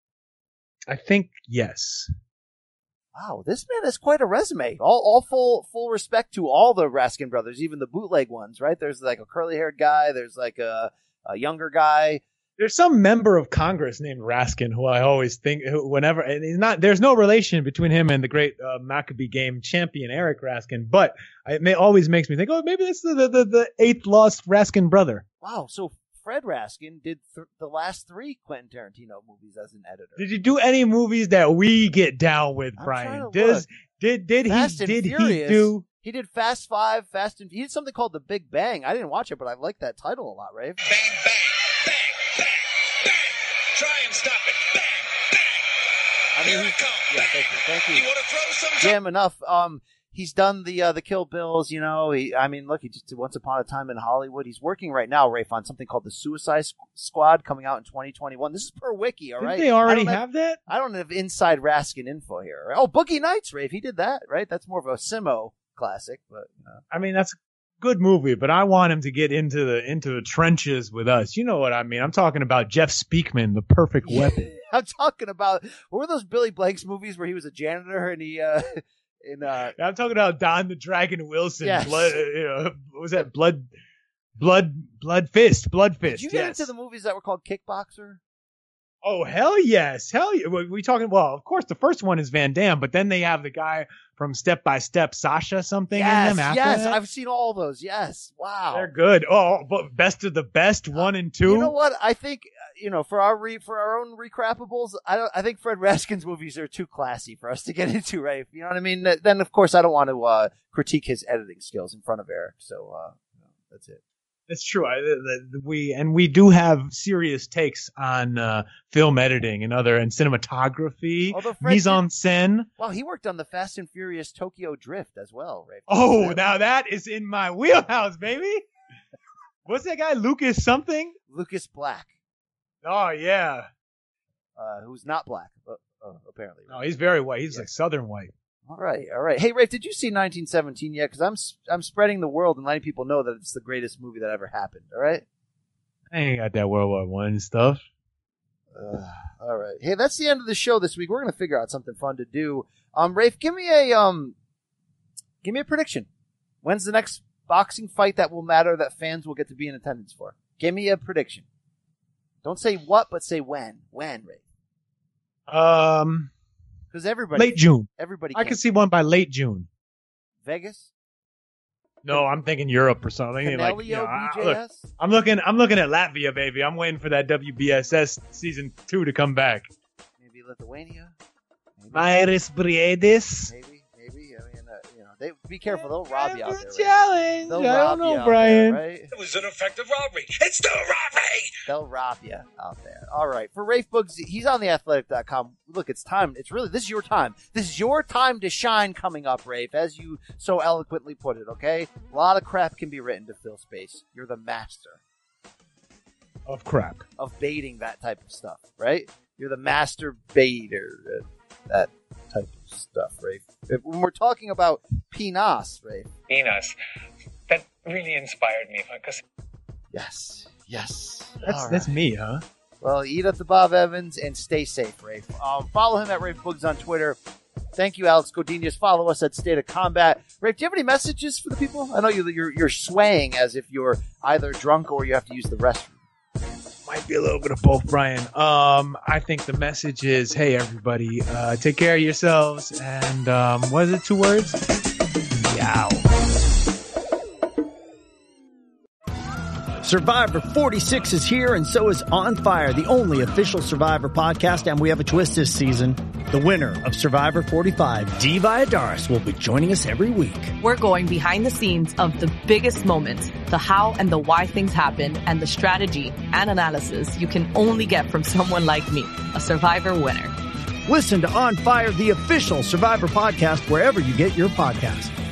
I think yes. Wow, this man has quite a resume. All, all full, full respect to all the Raskin brothers, even the bootleg ones, right? There's like a curly-haired guy. There's like a, a younger guy. There's some member of Congress named Raskin who I always think, who, whenever, and he's not, there's no relation between him and the great uh, Maccabee game champion Eric Raskin, but it may, always makes me think, oh, maybe that's the, the, the, the eighth lost Raskin brother. Wow, so Fred Raskin did th- the last three Quentin Tarantino movies as an editor. Did you do any movies that we get down with, I'm Brian? trying to Does look. did did Fast he and did Furious. he do? He did Fast Five, Fast and he did something called The Big Bang. I didn't watch it, but I like that title a lot, Rafe. Bang, bang, bang, bang, bang. Try and stop it. Bang, bang. I mean, Here he- it comes. yeah, thank you, thank you. You want to throw some? Jam enough. Um, he's done the uh, the Kill Bills. You know, he. I mean, look, he just did Once Upon a Time in Hollywood. He's working right now, Rafe, on something called The Suicide Squ- Squad, coming out in twenty twenty-one. This is per wiki, all Didn't right? they already I don't have that? I don't have inside Raskin info here. Oh, Boogie Nights, Rafe. He did that, right? That's more of a Simo classic, but uh, I mean, that's good movie, but I want him to get into the into the trenches with us. You know what I mean? I'm talking about Jeff Speakman, The Perfect Weapon. I'm talking about, what were those Billy Blanks movies where he was a janitor and he, uh, in, uh, I'm talking about Don the Dragon Wilson. Yes. Blood, you know, what was that? Blood, blood, blood fist, blood fist. Did you get yes. into the movies that were called Kickboxer? Oh, hell yes. Hell yeah. We, we talking, well, of course, the first one is Van Damme, but then they have the guy from Step by Step, Sasha something Yes, in them after yes, that. I've seen all those. Yes, wow. They're good. Oh, but best of the best, one and two. You know what? I think, uh, you know, for our re, for our own recrappables, I don't. I think Fred Raskin's movies are too classy for us to get into, right? You know what I mean? Then, of course, I don't want to uh, critique his editing skills in front of Eric. So uh, that's it. That's true. I, the, the, we and we do have serious takes on uh, film editing and other and cinematography, mise en scène. Well, he worked on the Fast and Furious Tokyo Drift as well, right? Oh, now that is in my wheelhouse, baby. What's that guy, Lucas something? Lucas Black. Oh yeah, uh, who's not black, but, uh, apparently. No, he's very white. He's yeah. like Southern white. All right, all right. Hey, Rafe, did you see nineteen seventeen yet? Because I'm I'm spreading the world and letting people know that it's the greatest movie that ever happened. All right. I ain't got that World War One stuff. Uh, all right. Hey, that's the end of the show this week. We're gonna figure out something fun to do. Um, Rafe, give me a um, give me a prediction. When's the next boxing fight that will matter that fans will get to be in attendance for? Give me a prediction. Don't say what, but say when. When, Rafe? Um. Because everybody late June. Everybody, I can see one by late June. Vegas? No, I'm thinking Europe or something. Canelio, like, you know, B J S? Look, I'm looking. I'm looking at Latvia, baby. I'm waiting for that W B S S season two to come back. Maybe Lithuania. Myris Briedis. Maybe, maybe. I mean, uh, you know, they be careful. They'll rob you out there. Challenge. They'll I rob don't know, you out Brian. there, right? It was an effective robbery. It's still robbery. They'll rob you out there. All right. For Rafe Bugsy, he's on the athletic dot com. Look, it's time. It's really, this is your time. This is your time to shine coming up, Rafe, as you so eloquently put it, okay? A lot of crap can be written to fill space. You're the master of crap. Of baiting that type of stuff, right? You're the master baiter. That type of stuff, Rafe. If, when we're talking about Pinas, Rafe. Pinas. That really inspired me. Because Yes. Yes. That's All that's right. me, huh? Well, eat up the Bob Evans and stay safe, Rafe. Um, follow him at Rafe Boogs on Twitter. Thank you, Alex Godinez. Follow us at State of Combat. Rafe, do you have any messages for the people? I know you, you're you're swaying as if you're either drunk or you have to use the restroom. Might be a little bit of both, Brian. Um, I think the message is, hey, everybody, uh, take care of yourselves. And um, what is it, two words? Yow. Survivor forty-six is here, and so is On Fire, the only official Survivor podcast, and we have a twist this season. The winner of Survivor forty-five, Dee Valladares, will be joining us every week. We're going behind the scenes of the biggest moments, the how and the why things happen, and the strategy and analysis you can only get from someone like me, a Survivor winner. Listen to On Fire, the official Survivor podcast, wherever you get your podcast.